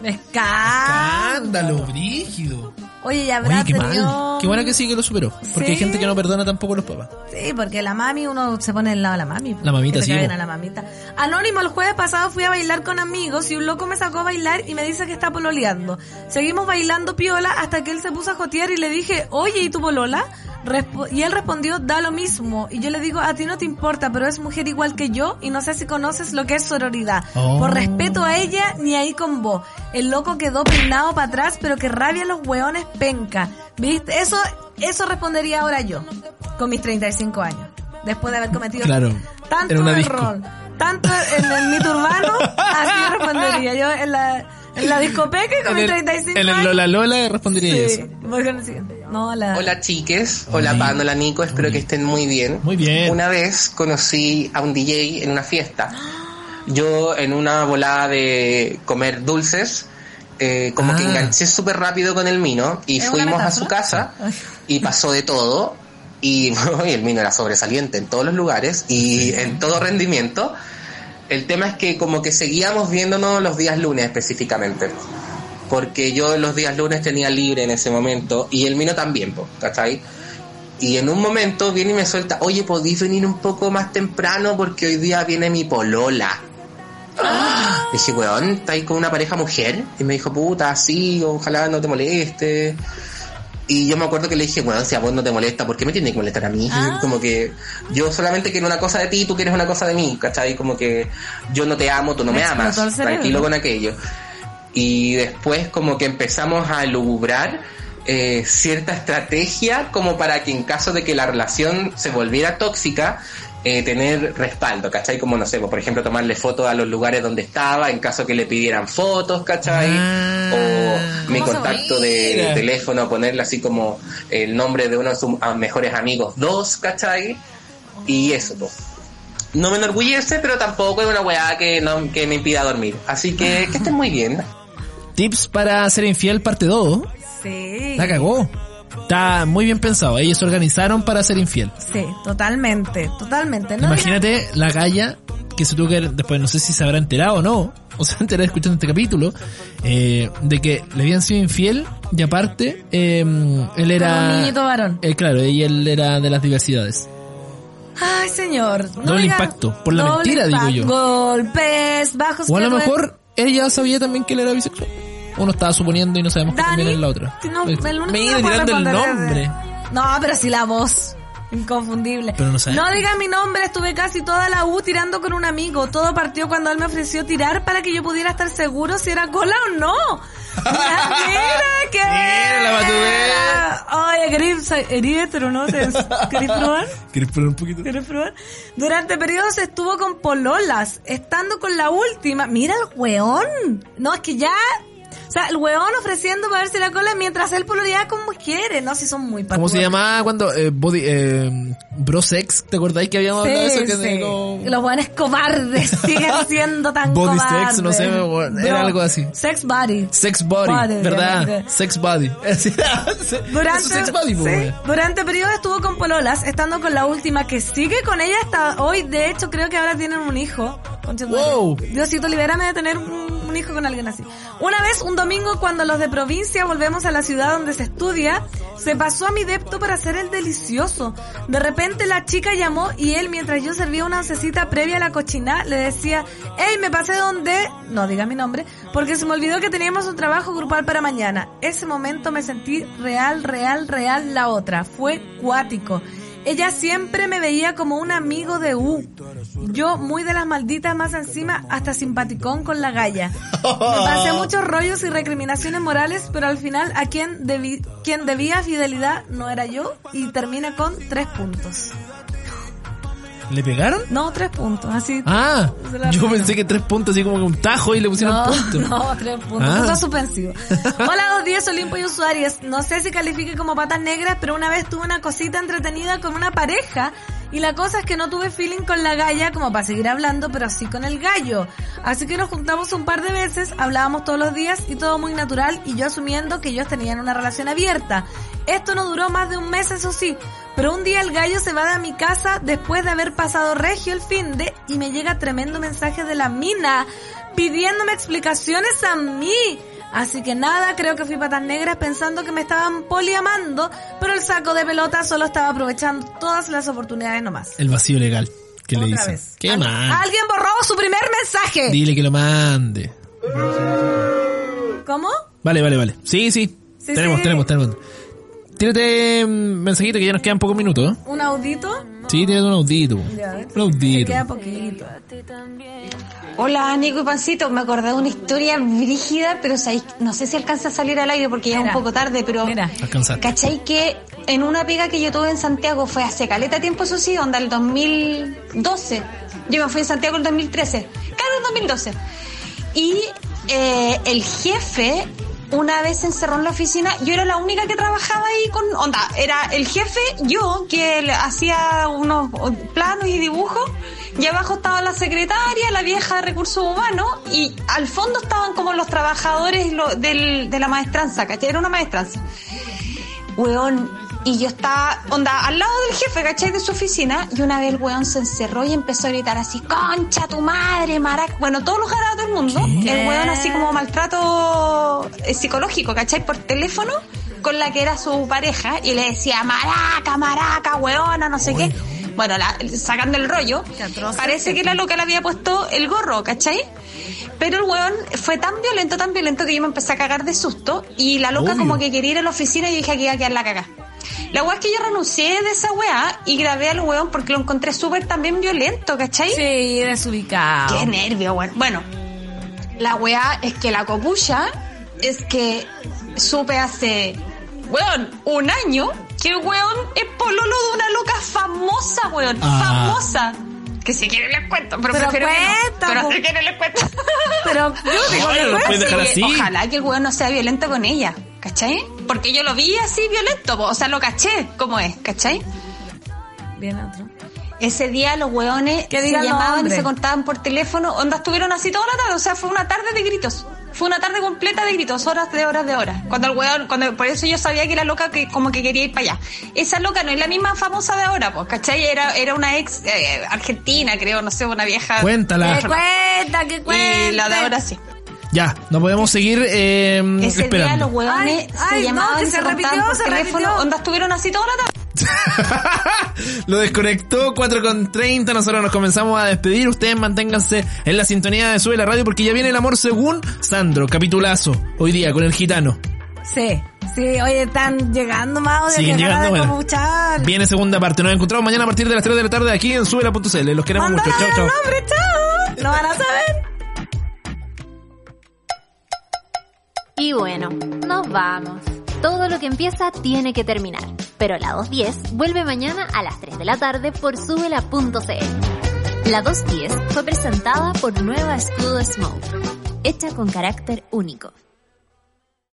Escándalo. Brígido. Oye, ya habrá Oye, qué tenido... mal. Qué bueno que sí que lo superó. Porque Sí. hay gente que no perdona tampoco a los papás. Sí, porque la mami, uno se pone al lado de la mami. La mamita, que te sí, caguen po. a la mamita. Anónimo, el jueves pasado fui a bailar con amigos y un loco me sacó a bailar y me dice que está pololeando. Seguimos bailando piola hasta que él se puso a jotear y le dije, oye, ¿y tu polola? Respo- y él respondió, da lo mismo. Y yo le digo, a ti no te importa, pero es mujer igual que yo y no sé si conoces lo que es sororidad. Oh. Por respeto a ella, ni ahí con vos. El loco quedó peinado para atrás, pero que rabia los hueones penca. ¿Viste? Eso, eso respondería ahora yo, con mis treinta y cinco años. Después de haber cometido Claro. tanto En una disco. error, tanto en el mito urbano, así respondería yo en la, en la discopeque con En mis el, treinta y cinco en el años. Lola Lola respondería Sí, eso. voy con el siguiente. No, la... Hola chiques, hola Pan, hola Nico, espero que estén muy bien. Muy bien. Una vez conocí a un D J en una fiesta. Yo en una volada de comer dulces, eh, como Ah. que enganché súper rápido con el Mino y ¿Es una fuimos a metáfora? su casa y pasó de todo. Y, y el Mino era sobresaliente en todos los lugares y en todo rendimiento. El tema es que como que seguíamos viéndonos los días lunes específicamente. Porque yo los días lunes tenía libre en ese momento y el Mino también, po, ¿cachai? Y en un momento viene y me suelta, oye, ¿podís venir un poco más temprano? Porque hoy día viene mi polola. ¡Ah! Dije, weón, ¿está ahí con una pareja mujer? Y me dijo, puta, sí, ojalá no te moleste. Y yo me acuerdo que le dije, bueno, si a vos no te molesta, ¿por qué me tiene que molestar a mí? Ah. Como que yo solamente quiero una cosa de ti, tú quieres una cosa de mí, ¿cachai? Como que yo no te amo, tú no Me me explotó amas, el cerebro. tranquilo con aquello. Y después como que empezamos a lucubrar eh, cierta estrategia como para que en caso de que la relación se volviera tóxica, eh, tener respaldo, ¿cachai? Como, no sé, pues, por ejemplo, tomarle fotos a los lugares donde estaba en caso que le pidieran fotos, ¿cachai? Ah. O mi ¿Cómo se contacto de mira? teléfono, ponerle así como el nombre de uno de sus ah, mejores amigos, dos, ¿cachai? Y eso, pues. No me enorgullece, pero tampoco es una weá que, no, que me impida dormir. Así que que estén muy bien. Tips para ser infiel parte dos. Sí. La cagó. Está muy bien pensado. Ellos se organizaron para ser infiel. Sí, totalmente, totalmente. No Imagínate digan... la galla que se tuvo que después, no sé si se habrá enterado o no, o se va a enterar escuchando este capítulo, eh, de que le habían sido infiel y aparte eh, él era... Como un niñito varón. Eh, claro, y él era de las diversidades. Ay, señor. No Doble digan... impacto, por la Doble mentira, impact, digo yo. Golpes, bajos. O a lo que mejor ella sabía también que él era bisexual. Uno estaba suponiendo y no sabemos que también es la otra. No, el único Me que iba no puede tirando el responder es- nombre. No, pero sí la voz. Inconfundible. Pero no sabemos. No digan mi nombre, estuve casi toda la U tirando con un amigo. Todo partió cuando él me ofreció tirar para que yo pudiera estar seguro si era cola o no. Mira, mira, qué Mira la batudera. Oye, ¿querés, eres hetero, no? ¿Querés probar? ¿Quieres probar un poquito? ¿Quieres probar? Durante periodos estuvo con pololas, estando con la última. Mira el weón. No, es que ya... O sea, el weón ofreciendo para verse la cola mientras él pololeaba con mujeres. No, si son muy ¿Cómo se llamaba cuando eh, body eh, bro sex? ¿Te acordáis que habíamos hablado de eso? Que sí. digo, Los weones cobardes siguen siendo tan body cobardes. sex, no sé, bueno, era Bro, algo así. Sex body. Sex body, Body, ¿verdad? bien, bien. Sex body. Durante, Eso es sex body, po, sí, güey. durante periodos estuvo con pololas, estando con la última que sigue con ella hasta hoy. De hecho, creo que ahora tienen un hijo. Concha tu madre. Wow. Diosito, libérame de tener un, un hijo con alguien así. Una vez, un domingo, cuando los de provincia volvemos a la ciudad donde se estudia, se pasó a mi depto para hacer el delicioso. De repente la chica llamó y él, mientras yo servía una oncecita previa a la cochina, le decía: hey, me pasé donde... No diga mi nombre, porque se me olvidó que teníamos un trabajo grupal para mañana. Ese momento me sentí real, real, real la otra. Fue cuático. Ella siempre me veía como un amigo de U. Yo, muy de las malditas, más encima, hasta simpaticón con la galla. Me pasé muchos rollos y recriminaciones morales, pero al final a quien, debí, quien debía fidelidad no era yo, y termina con tres puntos. ¿Le pegaron? No, tres puntos, así. Ah, se la yo pegaron. pensé que tres puntos así como que un tajo y le pusieron No, puntos. no, tres puntos. Ah. Punto suspensivo. Hola, dos días, Olimpo y usuarios. No sé si califique como patas negras, pero una vez tuve una cosita entretenida con una pareja. Y la cosa es que no tuve feeling con la galla como para seguir hablando, pero sí con el gallo. Así que nos juntamos un par de veces, hablábamos todos los días y todo muy natural, y yo asumiendo que ellos tenían una relación abierta. Esto no duró más de un mes, eso sí. Pero un día el gallo se va de mi casa después de haber pasado regio el finde y me llega tremendo mensaje de la mina pidiéndome explicaciones a mí. Así que nada, creo que fui patas negras pensando que me estaban poliamando, pero el saco de pelota solo estaba aprovechando todas las oportunidades nomás. El vacío legal. ¿Qué le Otra dice? vez. ¿Qué Al- mal? Alguien borró su primer mensaje. Dile que lo mande. ¿Cómo? Vale, vale, vale. Sí, sí. Sí, tenemos, sí. tenemos, tenemos. Tírate un mensajito que ya nos quedan pocos minutos, ¿eh? ¿Un audito? Sí, tírate un audito. Ya, Un me audito. queda poquito. Hola, Nico y Pancito. Me acordé de una historia brígida, pero sabéis, no sé si alcanza a salir al aire porque ya es un poco tarde, pero... Alcanzaste. ¿Cachai que en una pega que yo tuve en Santiago fue hace caleta tiempo, eso sí, onda el dos mil doce? Yo me fui a Santiago el dos mil trece. Claro, el dos mil doce. Y eh, el jefe una vez se encerró en la oficina. Yo era la única que trabajaba ahí con... Onda, era el jefe, yo, que le hacía unos planos y dibujos, y abajo estaba la secretaria, la vieja de recursos humanos, y al fondo estaban como los trabajadores lo- del, de la maestranza, ¿cachai? Era una maestranza. Weón, y yo estaba, onda, al lado del jefe, ¿cachai? De su oficina, y una vez el weón se encerró y empezó a gritar así: concha tu madre, maraca. Bueno, todos los garados del mundo. ¿Qué? El weón así como maltrato eh, psicológico, ¿cachai? Por teléfono, con la que era su pareja, y le decía: maraca, maraca, weona, no sé qué. Bueno, la, sacando el rollo, parece que la loca le había puesto el gorro, ¿cachai? Pero el weón fue tan violento, tan violento, que yo me empecé a cagar de susto, y la loca Obvio. como que quería ir a la oficina, y yo dije que iba a quedar la cagá. La weá es que yo renuncié de esa weá y grabé al weón porque lo encontré súper también violento, ¿cachai? Sí, desubicado. Qué nervio, weón. Bueno, la weá es que la copucha es que supe hace, weón, un año que el weón es pololo de una loca famosa, weón. Ah. Famosa. Que si quieren les cuento, pero, Pero prefiero que no. cuenta, Pero po. si quieren les cuento. Pero yo digo Oye, que lo fue puedes dejar así. así. Ojalá que el weón no sea violento con ella, ¿cachai? Porque yo lo vi así violento, po. O sea, lo caché como es, ¿cachai? Bien, otro. Ese día los weones Que se digan los llamaban y hombres. se contaban por teléfono, onda estuvieron así toda la tarde, o sea, fue una tarde de gritos. Fue una tarde completa de gritos, horas de horas de horas. Cuando el weón, cuando, por eso yo sabía que la loca que como que quería ir para allá. Esa loca no es la misma famosa de ahora, pues, ¿cachai? Era, era una ex eh, argentina, creo, no sé, una vieja. Cuéntala. Que cuenta, que cuenta. Y la de ahora sí. Ya, no podemos seguir eh, Ese esperando. día los huevones Ay, se ay, llamaban no, que y se se repitió, contaban por se teléfono. repitió. Onda, estuvieron así toda la tarde. Lo desconectó, cuatro con treinta, nosotros nos comenzamos a despedir. Ustedes manténganse en la sintonía de Sube la Radio porque ya viene el amor según Sandro, capitulazo, hoy día con el gitano. Sí, sí, oye, están llegando más audios. Siguen que llegando, ganas de bueno. escuchar. Viene segunda parte, nos encontramos mañana a partir de las tres de la tarde aquí en Subela punto c l. Los queremos mucho, chao, chao. Nombre, chao. No van a saber. Y bueno, nos vamos. Todo lo que empieza tiene que terminar. Pero la dos diez vuelve mañana a las tres de la tarde por Subela punto c l. La dos diez fue presentada por Nueva Escudo Smoke, hecha con carácter único.